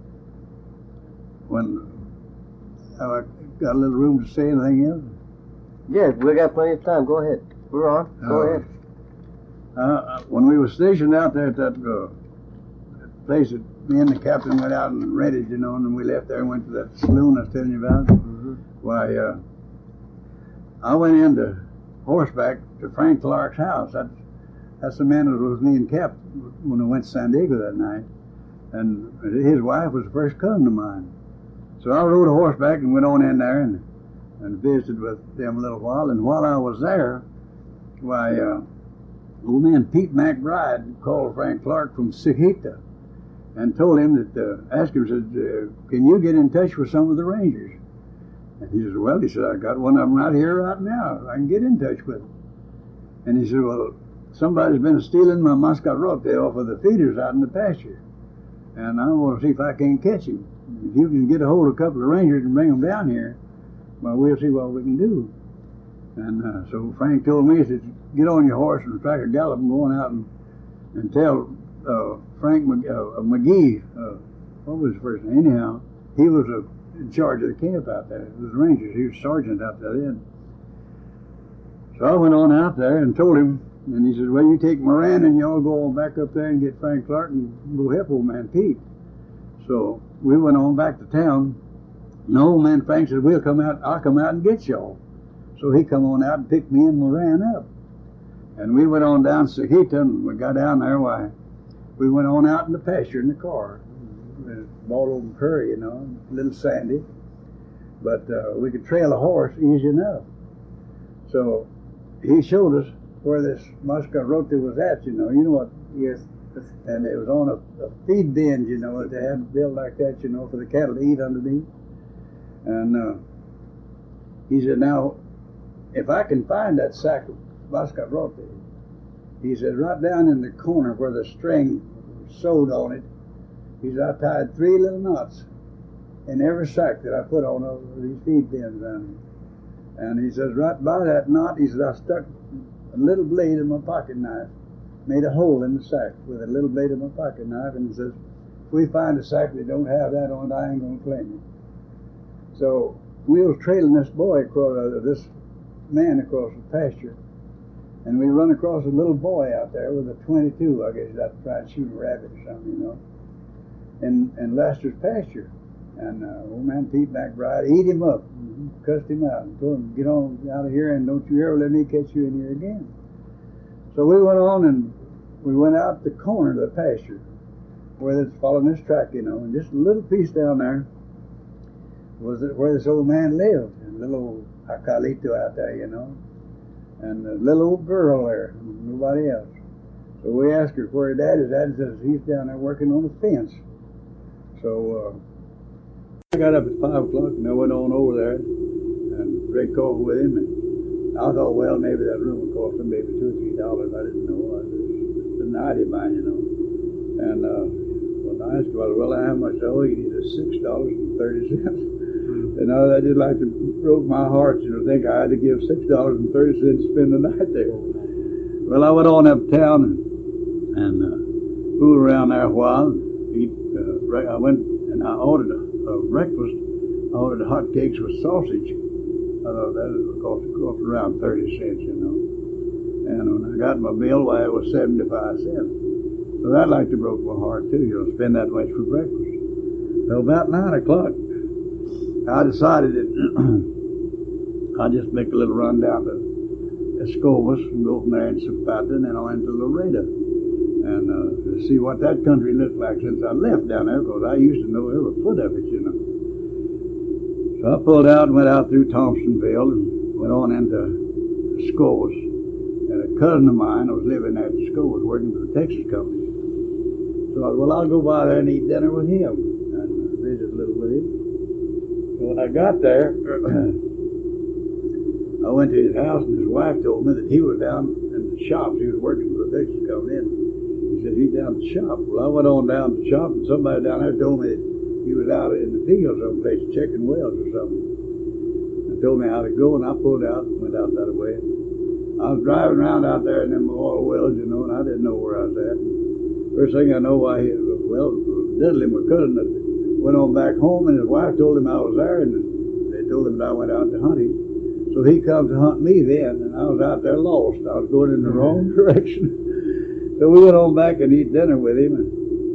when have I got a little room to say anything else?
Yeah, we got plenty of time. Go ahead. We're on. Go
Uh,
ahead.
Uh, when we were stationed out there at that uh, place that me and the captain went out and rented, you know, and then we left there and went to that saloon I was telling you about. Mm-hmm. Why, uh, I went into horseback to Frank Clark's house. That's, that's the man that was me and Cap when I went to San Diego that night. And his wife was the first cousin of mine. So I rode a horseback and went on in there and, and visited with them a little while. And while I was there, why, uh, old man Pete McBride called Frank Clark from Sahita and told him that, uh, asked him, said, uh, can you get in touch with some of the Rangers? And he said, well, he said, I got one of them right here right now. I can get in touch with them. And he said, well, somebody's been stealing my Mascarote off of the feeders out in the pasture. And I want to see if I can catch him. If you can get a hold of a couple of Rangers and bring them down here, well, we'll see what we can do. And uh, so Frank told me, he said, get on your horse and strike a gallop and go on out and, and tell uh, Frank Mc, uh, McGee, uh, what was his first name? Anyhow, he was uh, in charge of the camp out there. It was Rangers. He was sergeant out there then. So I went on out there and told him, and he said, well, you take Moran and y'all go on back up there and get Frank Clark and go help old man Pete. So we went on back to town. And old man Frank said, we'll come out, I'll come out and get y'all. So he come on out and picked me and Moran up. And we went on down to Sahita, and we got down there, why, we went on out in the pasture in the car. Bald old prairie, you know, a little sandy. But uh, we could trail a horse easy enough. So he showed us where this Mascarote was at, you know. You know what?
Yes.
And it was on a, a feed bin, you know, that they had built like that, you know, for the cattle to eat underneath. And uh, he said, now, if I can find that sack of Mascarote, he said, right down in the corner where the string sewed on it, he said, I tied three little knots in every sack that I put on over these feed bins down here. And he says, right by that knot, he said, I stuck a little blade of my pocket knife, made a hole in the sack with a little blade of my pocket knife, and he says, if we find a sack that don't have that on it, I ain't going to claim it. So we was trailing this boy across, uh, this man across the pasture, and we run across a little boy out there with a twenty-two, I guess he's out to try and shoot a rabbit or something, you know, in, in Lester's pasture. And uh, old man Pete McBride ate him up, and cussed him out, and told him, get on out of here and don't you ever let me catch you in here again. So we went on and we went out the corner of the pasture where it's following this track, you know, and just a little piece down there was where this old man lived, and little old Acalito out there, you know, and a little old girl there, nobody else. So we asked her where her dad is at, and says he's down there working on a fence. So uh, I got up at five o'clock and I went on over there and drank coffee with him, and I thought, well, maybe that room would cost him maybe two or three dollars. I didn't know. I was an idea of mine, you know. And uh, when I asked him, well, how much I owe you? He said six dollars and thirty cents. And uh, that just like to broke my heart, you know, think I had to give six dollars and thirty cents to spend the night there. Well, I went on uptown and, and uh, fooled around there a while. Eat, uh, I went and I ordered a, a breakfast. I ordered hot cakes with sausage. I thought that would cost, cost around thirty cents, you know. And when I got my bill, why, it was seventy-five cents. So that like to broke my heart too, you know, spend that much for breakfast. So about nine o'clock, I decided that I'd just make a little run down to Escobas and go from there in Zapata and then on into Laredo and uh, to see what that country looked like since I left down there, because I used to know every foot of it, you know. So I pulled out and went out through Thompsonville and went on into Escobas. And a cousin of mine was living at Escobas working for the Texas company. So I said, well, I'll go by there and eat dinner with him and visit a little with him. When I got there, I went to his house, and his wife told me that he was down in the shop. He was working for the Texas company, and he said he's down at the shop. Well, I went on down to the shop, and somebody down there told me that he was out in the field someplace checking wells or something. And told me how to go, and I pulled out and went out that way. I was driving around out there in them oil wells, you know, and I didn't know where I was at. And first thing I know, why he was, well, Dudley, my cousin, went on back home, and his wife told him I was there, and they told him that I went out to hunting. So he come to hunt me then, and I was out there lost. I was going in the wrong direction. So we went on back and eat dinner with him, and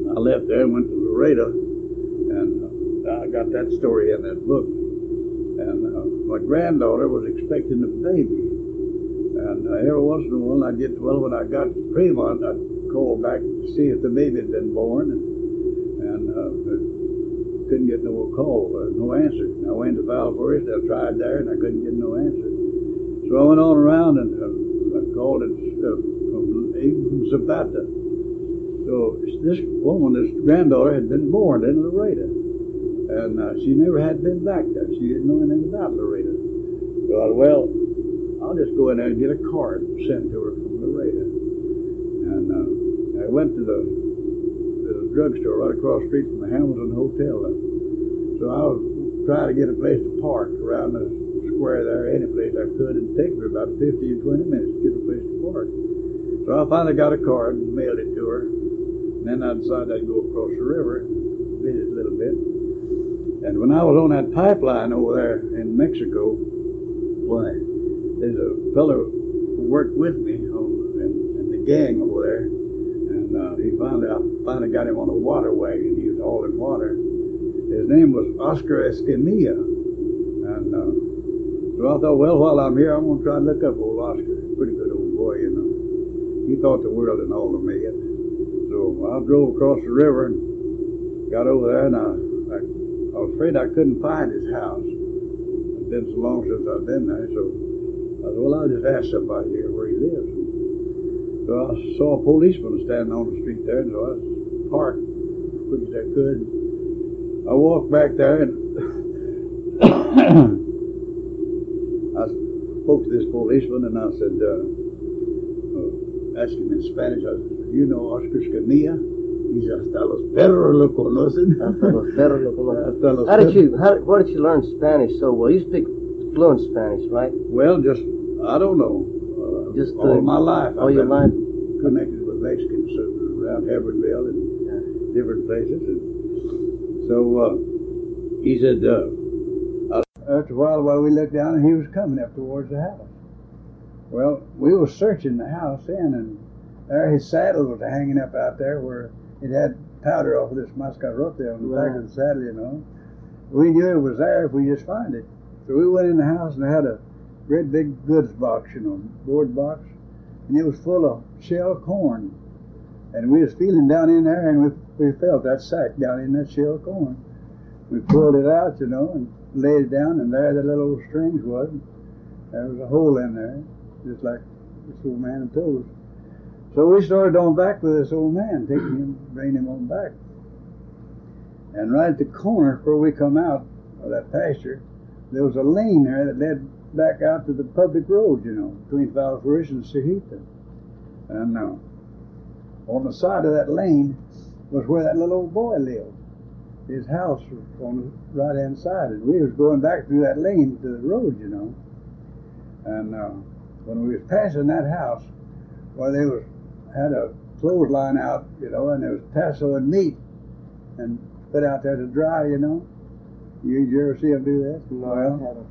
I left there and went to Laredo, and uh, I got that story in that book. And uh, my granddaughter was expecting a baby, and uh, every once in a while I'd get, well, when I got to Fremont, I'd call back to see if the baby had been born, and, and uh, couldn't get no call, uh, no answer. I went to Val Forest, I tried there, and I couldn't get no answer. So I went on around, and uh, I called it uh, from, from Zapata. So this woman, this granddaughter, had been born in Laredo, and uh, she never had been back there. She didn't know anything about Laredo. So I said, well, I'll just go in there and get a card sent to her from Laredo. And uh, I went to the, to the drugstore right across the street from the Hamilton Hotel. So I was trying to get a place to park around the square there, any place I could, and take me about fifteen, twenty minutes to get a place to park. So I finally got a card and mailed it to her. And then I decided I'd go across the river, visit a little bit. And when I was on that pipeline over there in Mexico, why, there's a fellow who worked with me on, in, in the gang over there. And uh, he finally, I finally got him on a water wagon. He was hauling water. His name was Oscar Escamilla. And uh, so I thought, well, while I'm here, I'm going to try to look up old Oscar. Pretty good old boy, you know. He thought the world and all of me. So I drove across the river and got over there, and I, I, I was afraid I couldn't find his house. It's been so long since I've been there, so I said, well, I'll just ask somebody here where he lives. So I saw a policeman standing on the street there, and so I parked as quick as I could. I walked back there, and I spoke to this policeman, and I said, uh, uh, asked him in Spanish, I said, you know Oscar Escamilla? He said, hasta los perros lo conocen.
Hasta los perros lo conocen.
Hasta los
How did
perros.
you, how, where did you learn Spanish so well? You speak fluent Spanish, right?
Well, just, I don't know. Uh,
Just
all
uh,
my life.
All
I've
your
been
life?
connected with Mexicans uh, around Everettville and
Yeah.
different places. And so uh, he said, uh, after a while, while we looked down, and he was coming up towards the house. Well, we were searching the house in, and there his saddle was hanging up out there where it had powder off of this mascarote on the
Right.
back of the saddle, you know. We knew it was there if we just find it. So we went in the house and had a great big goods box, you know, board box, and it was full of shell corn. And we was feeling down in there, and we, we felt that sack down in that shell corn. We pulled it out, you know, and laid it down, and there the little old strings was. There was a hole in there, just like this old man had told us. So we started on back with this old man, taking him, bringing him on back. And right at the corner where we come out of that pasture, there was a lane there that led back out to the public road, you know, between Valparaiso and Cejita. And uh, on the side of that lane was where that little old boy lived. His house was on the right-hand side, and we was going back through that lane to the road, you know. And uh, when we was passing that house, well, they was had a clothesline out, you know, and there was tasso and meat, and put out there to dry, you know. You, you ever see them do that?
No,
Well,
I haven't.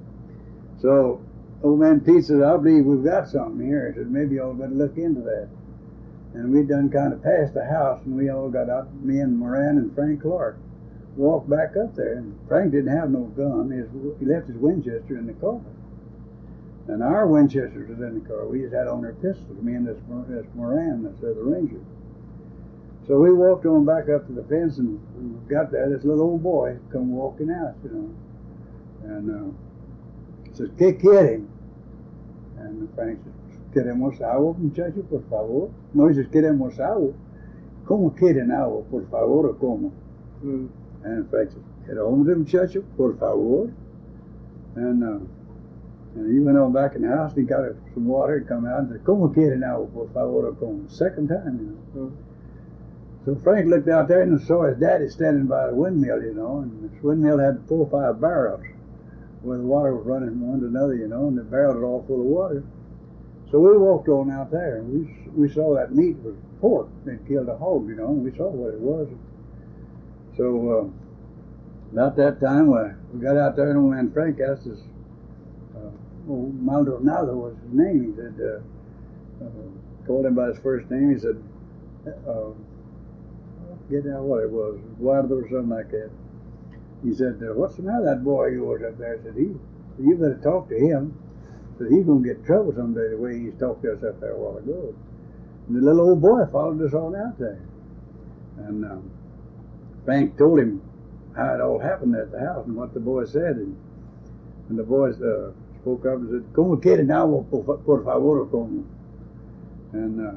so old man Pete said, I believe we've got something here. He said, maybe y'all better look into that. And we done kind of passed the house, and we all got out, me and Moran and Frank Clark, walked back up there. And Frank didn't have no gun. His, he left his Winchester in the car. And our Winchesters was in the car. We just had on our pistols, me and this, this Moran, that's the Ranger. So we walked on back up to the fence, and when we got there, this little old boy come walking out, you know. And uh, says, ¿Qué quieren? And Frank says, queremos agua, muchacho, por favor. No, he says, queremos agua. ¿Cómo quieren agua, por favor, o cómo?
Mm.
And Frank says, ¿El hombre, muchacho, por favor? And uh, and he went on back in the house, and he got a, some water, and come out and said, ¿Cómo quieren agua, por favor, o cómo? Second time, you know.
Mm.
So Frank looked out there and saw his daddy standing by the windmill, you know, and this windmill had four or five barrels where the water was running from one to another, you know, and the barrels were all full of water. So we walked on out there, and we we saw that meat was pork. They'd killed a hog, you know, and we saw what it was. So uh, about that time, uh, we got out there, and old man Frank asked us, uh, old Maldonado was his name. He said, uh, uh, called him by his first name. He said, uh, get out what it was, Eduardo or something like that. He said, uh, what's the matter with that boy of yours up there? I said, he, you better talk to him. Said, he's going to get in trouble someday the way he's talked to us up there a while ago. And the little old boy followed us on out there. And um, Frank told him how it all happened at the house and what the boy said. And, and the boy uh, spoke up and said, como quiere now, por favor, como. And uh,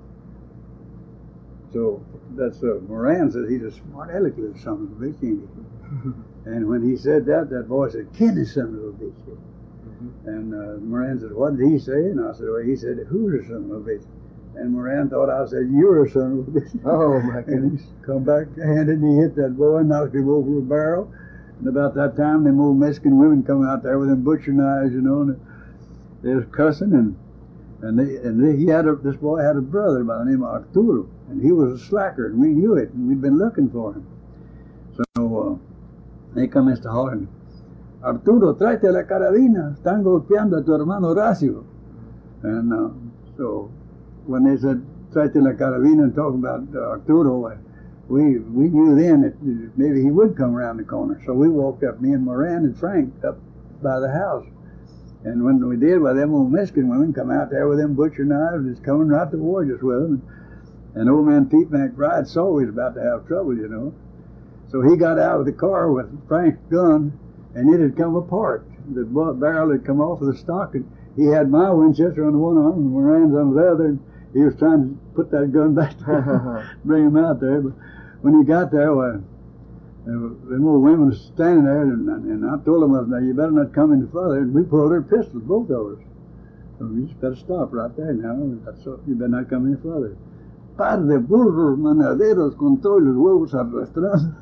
so that's uh, Moran says he's a smart aleck son of a bitch, ain't he? And when he said that, that boy said, "Ken is son of a bitch." Mm-hmm. And uh, Moran said, "What did he say?" And I said, "Well, he said, who's a son of a bitch?" And Moran thought I said, "You're a son of a bitch."
Oh my goodness!
And he come back handed, and he hit that boy, knocked him over a barrel. And about that time, them old Mexican women come out there with them butcher knives, you know, and they was cussing and. And they, and they, he had a, this boy had a brother by the name of Arturo, and he was a slacker, and we knew it, and we'd been looking for him. So uh, they come to hollering, "Arturo, tráete la carabina, están golpeando a tu hermano Horacio." And uh, so when they said, "Tráete la carabina," and talking about uh, Arturo, uh, we we knew then that maybe he would come around the corner. So we walked up, me and Moran and Frank, up by the house. And when we did, well, them old Mexican women come out there with them butcher knives, just coming right towards us with them. And old man Pete McBride saw he was about to have trouble, you know. So he got out of the car with Frank's gun, and it had come apart. The barrel had come off of the stock, and he had my Winchester on one arm and Moran's on the other, and he was trying to put that gun back to bring him out there. But when he got there, well, them old women was standing there, and, and I told them, "Now you better not come any further." And we pulled our pistols, both of us. So you just better stop right there now. That's all, you better not come any further. Par de burros manaderos con todos los huevos arrastrando.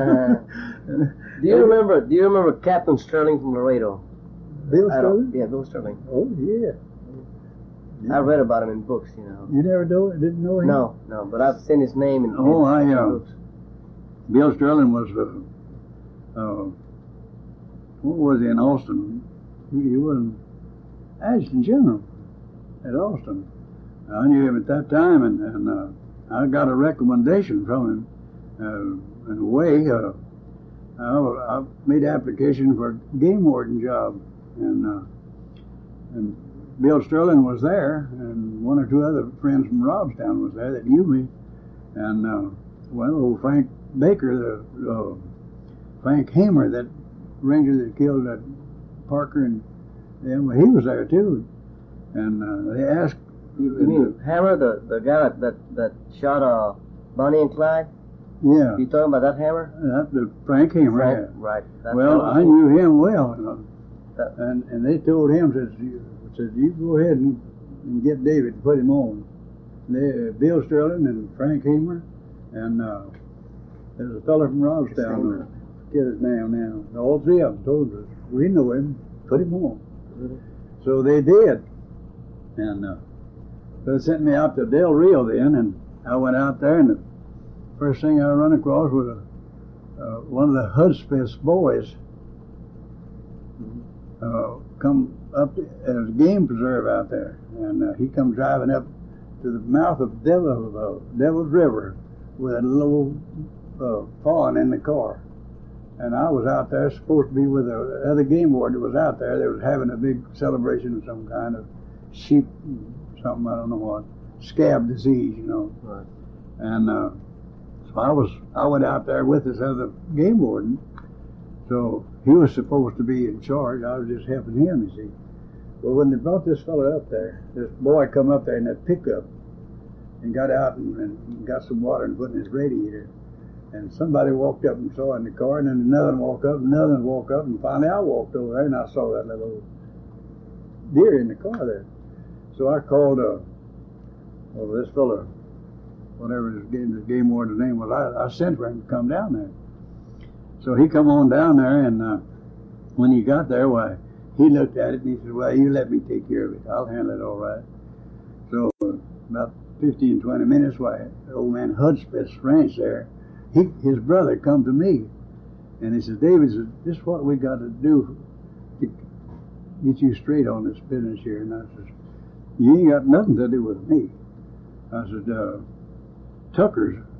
Do you remember? Do you remember Captain Sterling from Laredo?
Bill Sterling?
Yeah, Bill Sterling.
Oh yeah. yeah.
I read about him in books, you know.
You never know? Didn't know him?
No, no. But I've seen his name in,
oh,
in,
I, uh,
in books.
Bill Sterling was, uh, uh, what was he in Austin? He, he was an adjutant general at Austin. I knew him at that time, and, and uh, I got a recommendation from him. Uh, in a way, uh, I, I made application for a game warden job, and uh, and Bill Sterling was there, and one or two other friends from Robstown was there that knew me, and uh, well, old Frank Baker, the uh, Frank Hamer, that ranger that killed that Parker, and yeah, well, he was there too. And uh, they asked,
"You, you mean Hammer, the the guy that that, that shot uh, Bonnie and Clyde?"
Yeah.
You talking about that Hammer?
That the Frank Hamer.
Frank,
yeah.
right. That
well, I knew him well, you know.
That,
and and they told him, says, you, says, you go ahead and, and get David to put him on. They, uh, Bill Sterling and Frank Hamer, and uh, there's a fellow from Robstown, get his name now. All three of them told us, we know him, put him on.
really?
So they did. And uh, so they sent me out to Del Rio then, and I went out there, and the first thing I run across was a, uh, one of the Hudspeth's boys uh, come up to, as a game preserve out there, and uh, he come driving up to the mouth of Devil, uh, Devil's River with a little uh, fawn in the car. And I was out there, supposed to be with the other game warden that was out there. They was having a big celebration of some kind of sheep, something, I don't know what, scab disease, you know.
Right.
And uh, so I was, I went out there with this other game warden. So he was supposed to be in charge. I was just helping him, you see. Well, when they brought this fellow up there, this boy come up there in that pickup and got out and, and got some water and put in his radiator. And somebody walked up and saw in the car, and then another one walked up, another one walked up, and finally I walked over there and I saw that little deer in the car there. So I called uh, well, this fella, whatever his game, his game warden's name was, I, I sent for him to come down there. So he come on down there, and uh, when he got there, why, he looked at it and he said, "Well, you let me take care of it. I'll handle it all right." So uh, about fifteen, twenty minutes, why, the old man Hudspeth's ranch there, He, his brother come to me, and he said, "David, this is what we got to do to get you straight on this business here." And I said, "You ain't got nothing to do with me." I said, uh, "Tucker's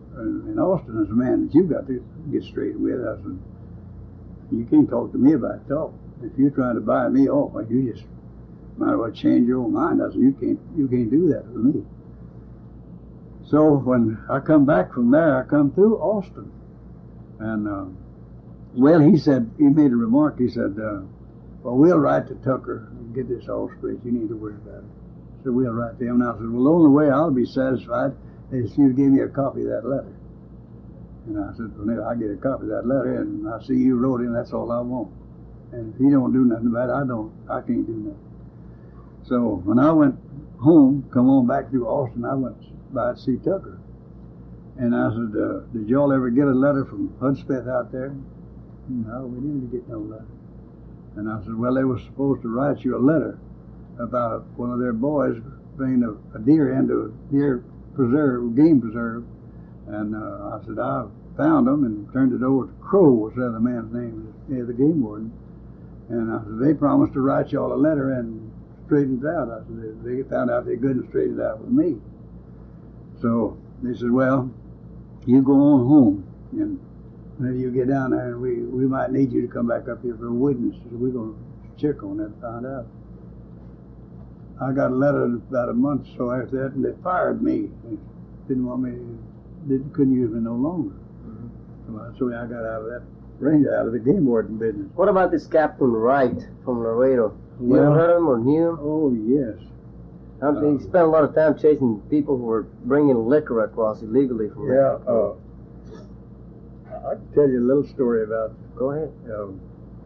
and Austin is a man that you got to get straight with. I said, you can't talk to me about talk. If you're trying to buy me off, like you just might as well change your own mind. I said, you can't, you can't do that with me. So when I come back from there, I come through Austin, and uh, well, he said, he made a remark. He said, uh, well, we'll write to Tucker and get this all straight. You need to worry about it. So we'll write to him. And I said, well, the only way I'll be satisfied is if you give me a copy of that letter. And I said, well, I get a copy of that letter, and I see you wrote him. That's all I want. And if he don't do nothing about it, I don't. I can't do nothing. So when I went home, come on back through Austin, I went by to see Tucker. And I said, uh, did y'all ever get a letter from Hudspeth out there? No, we didn't get no letter. And I said, well, they were supposed to write you a letter about one of their boys bringing a, a deer into a deer preserve, game preserve. And uh, I said, I found them and turned it over to Crow, was the other man's name, yeah, the game warden. And I said, they promised to write y'all a letter and straighten it out. I said, they found out they couldn't straighten it out with me. So they said, well, you go on home, and whenever you get down there, and we, we might need you to come back up here for a witness. So we're going to check on that and find out. I got a letter about a month or so after that, and they fired me. They didn't want me, didn't, couldn't use me no longer. Mm-hmm. So that's the way I got out of that range, out of the game warden business.
What about this Captain Wright from Laredo? You
Well,
ever heard of him or knew him?
Oh, yes.
I'm saying he spent a lot of time chasing people who were bringing liquor across illegally from
Yeah,
Mexico.
uh, I can tell you a little story about.
Go ahead.
Um,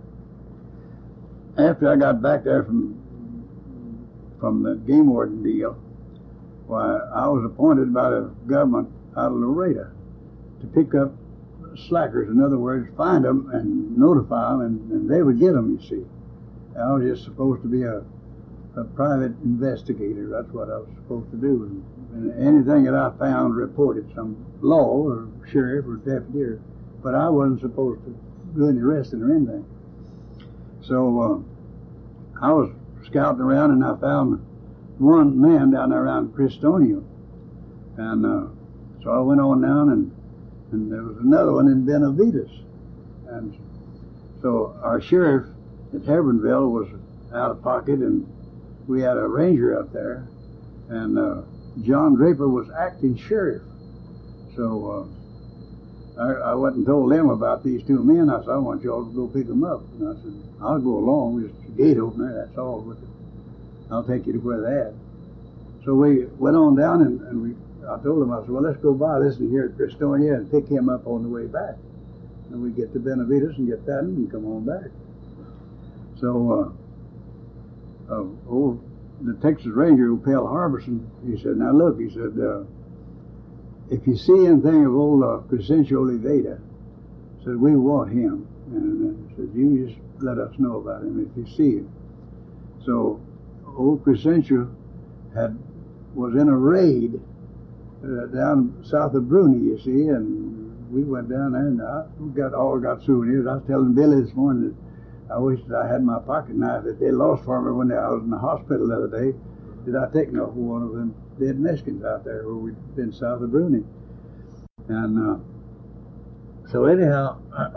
after I got back there from from the game warden deal, why I was appointed by the government out of Laredo to pick up slackers. In other words, find them and notify them, and, and they would get them. You see, I was just supposed to be a a private investigator. That's what I was supposed to do. And, and anything that I found reported some law or sheriff or deputy, or, but I wasn't supposed to do any arresting or anything. So uh, I was scouting around, and I found one man down there around Christonia. And uh, so I went on down, and, and there was another one in Benavides. And so our sheriff at Hebbronville was out of pocket, and we had a ranger up there, and uh, John Draper was acting sheriff. So uh, I, I went and told them about these two men. I said, I want y'all to go pick them up. And I said, I'll go along. There's a gate opener, that's all. With it. I'll take you to where they're at. So we went on down, and, and we. I told them, I said, well, let's go by this one here at Christonia and pick him up on the way back. And we get to Benavides and get that and come on back. So uh, uh, old, the Texas Ranger, Pell Harbison, he said, now look, he said, uh, if you see anything of old uh, Crescencio Oliveira, said, we want him. And he said, you just let us know about him if you see him. So old Crescencio had was in a raid uh, down south of Bruni, you see, and we went down there, and I, we got all got souvenirs. I was telling Billy this morning that I wish that I had my pocket knife that they lost for me when I was in the hospital the other day. Did I take off one of them dead Mexicans out there where we'd been south of Bruni? And uh, so anyhow,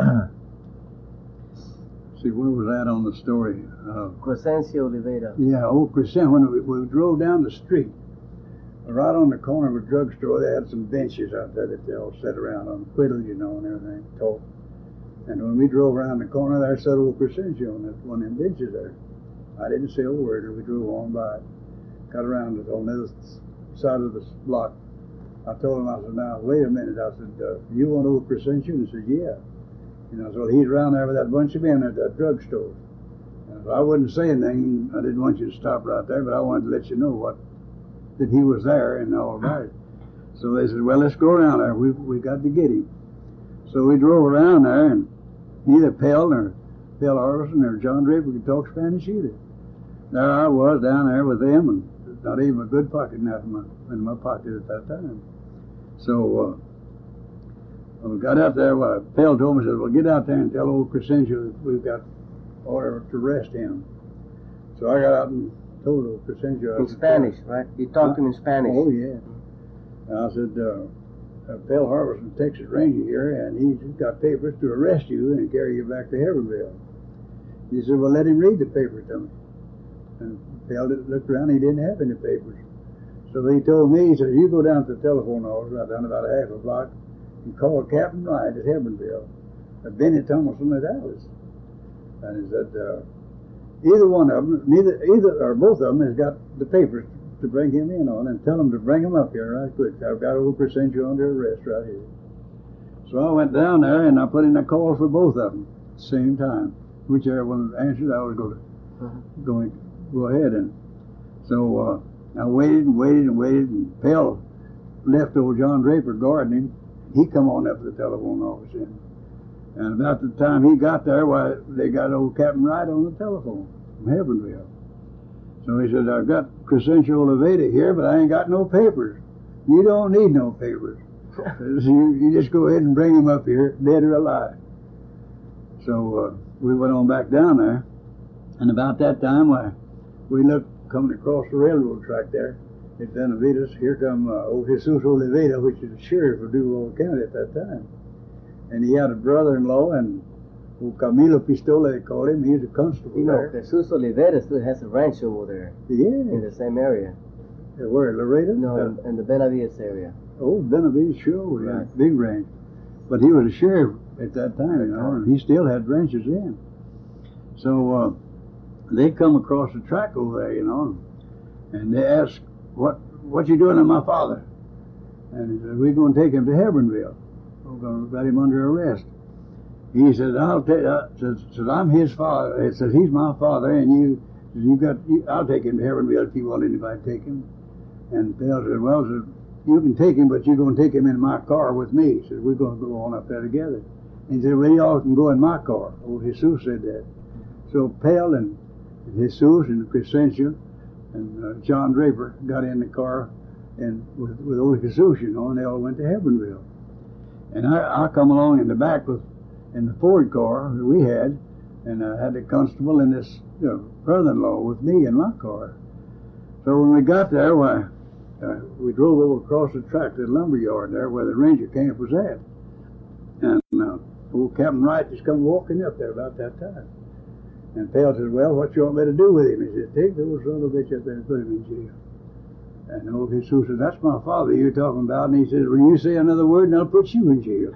see, where was that on the story? Uh,
Crescencio Oliveira.
Yeah, old Crescencio. When we, we drove down the street, right on the corner of a drugstore, they had some benches out there that they all sat around on, quiddle, you know, and everything, talk. And when we drove around the corner, there sat old Crescencio on that one of them benches there. I didn't say a word, and we drove on by. Got around it on the other side of the block. I told him, I said, now, wait a minute. I said, uh, you want old Crescencio? And he said, yeah. You know, so he's around there with that bunch of men at that drugstore. And I wouldn't say anything. I didn't want you to stop right there, but I wanted to let you know what that he was there and all right. So they said, well, let's go around there. We we got to get him. So we drove around there, and neither Pell nor Pell Harbison or John Draper could talk Spanish either. There I was down there with them, and not even a good pocket knife in my, in my pocket at that time. So uh, when we got out there, well, Pell told me, said, well, get out there and tell old Crescencio that we've got order to arrest him. So I got out and told old Crescencio.
In Spanish, right? You talked to him in Spanish.
Oh, yeah. And I said, uh, uh, Phil Harbison, Texas Ranger here, and he's got papers to arrest you and carry you back to Hebbronville. He said, well, let him read the paper to me. And Phil looked around, he didn't have any papers. So he told me, he said, you go down to the telephone office, right down about a half a block, and call Captain Wright at Hebbronville, uh, Benny Thomason at Alice. And he said, uh, either one of them, neither, either or both of them has got the papers to bring him in on, and tell him to bring him up here right quick. I've got old Crescencio under arrest right here. So I went down there and I put in a call for both of them at the same time. Whichever one answered, I was going to, uh-huh. going to go ahead. And so uh, I waited and waited and waited, and Pell left old John Draper gardening. He come on up to the telephone office in. And about the time he got there, why, they got old Captain Wright on the telephone from Hebbronville. So he said, I've got Crescencio Oliveda here, but I ain't got no papers. You don't need no papers. So you, you just go ahead and bring him up here, dead or alive. So uh, we went on back down there. And about that time, why, we looked coming across the railroad track there at Benavides. Here come uh, old Jesus Oliveda, which is the sheriff of Duval County at that time. And he had a brother-in-law, and old Camilo Pistola, they called him. He was a constable.
You know,
there.
Jesus Olivera still has a ranch over there.
Yeah.
In the same area.
Yeah, where, Laredo?
No,
uh,
in, in the Benavides area.
Oh, Benavides, sure. Yeah,
right.
Big ranch. But he was a sheriff at that time, you know, and he still had ranches then. So uh, they come across the track over there, you know, and they asked, what what you doing to my father? And he said, we're going to take him to Hebbronville. We're going to got him under arrest. He said, I'll take, uh, said, said, I'm his father. He said, he's my father, and you, you got, you, I'll take him to Hebbronville if you want anybody to take him. And Pell said, well, said, you can take him, but you're going to take him in my car with me. He said, we're going to go on up there together. And he said, well, y'all can go in my car. Old Jesus said that. So Pell and Jesus and Crescencio and uh, John Draper got in the car and with, with old Jesus, you know, and they all went to Hebbronville. And I, I come along in the back with, in the Ford car that we had, and I had the constable and this you know, brother-in-law with me in my car. So when we got there, why, uh, we drove over across the track to the lumber yard there where the ranger camp was at. And uh, old Captain Wright just come walking up there about that time. And Pell said, well, what you want me to do with him? He said, take those son of a bitch up there and put him in jail. And old Jesus said, that's my father you're talking about. And he said, when you say another word, and I'll put you in jail.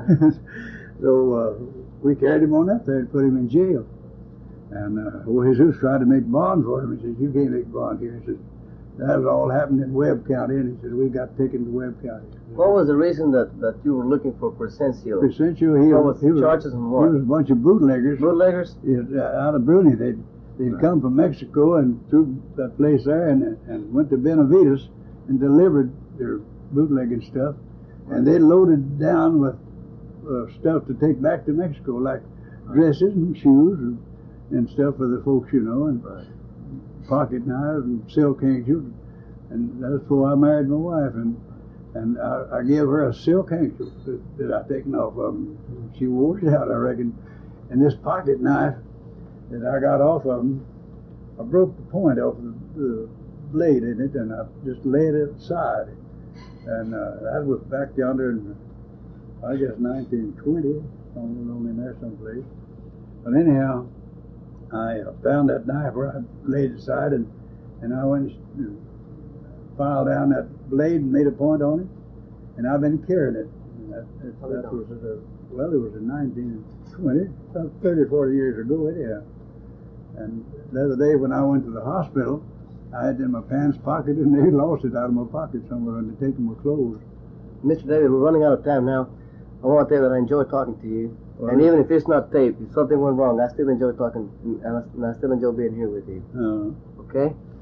So uh, we carried him on up there and put him in jail. And uh, old Jesus tried to make bond for him. He said, you can't make bond here. He said, that was all happened in Webb County. And he said, we got taken to Webb County.
What was the reason that, that you were looking for Crescencio?
Crescencio, he,
what
was,
was
he, was,
charges and what?
he was a bunch of bootleggers.
Bootleggers?
Out of Bruni. They'd, they'd right. come from Mexico and through that place there and, and went to Benavides and delivered their bootlegging stuff. And they loaded down with uh, stuff to take back to Mexico, like dresses and shoes and, and stuff for the folks, you know, and right. pocket knives and silk handkerchiefs. And that's before I married my wife. And and I, I gave her a silk handkerchief that, that I taken off of them. She wore it out, I reckon. And this pocket knife that I got off of them, I broke the point off the, the blade in it, and I just laid it aside. And uh, that was back yonder in, I guess, nineteen twenty, somewhere in there someplace. But anyhow, I uh, found that knife where I laid it aside, and, and I went and filed down that blade and made a point on it, and I've been carrying it. And that that, that was, uh, well, it was in nineteen twenty, about thirty, forty years ago, anyhow. And the other day when I went to the hospital, I had it in my pants pocket, and they lost it out of my pocket somewhere, and they taken my clothes.
Mister David, we're running out of time now. I want to tell you that I enjoy talking to you. Well, and even if it's not taped, if something went wrong, I still enjoy talking, and I, and I still enjoy being here with you.
Uh,
okay?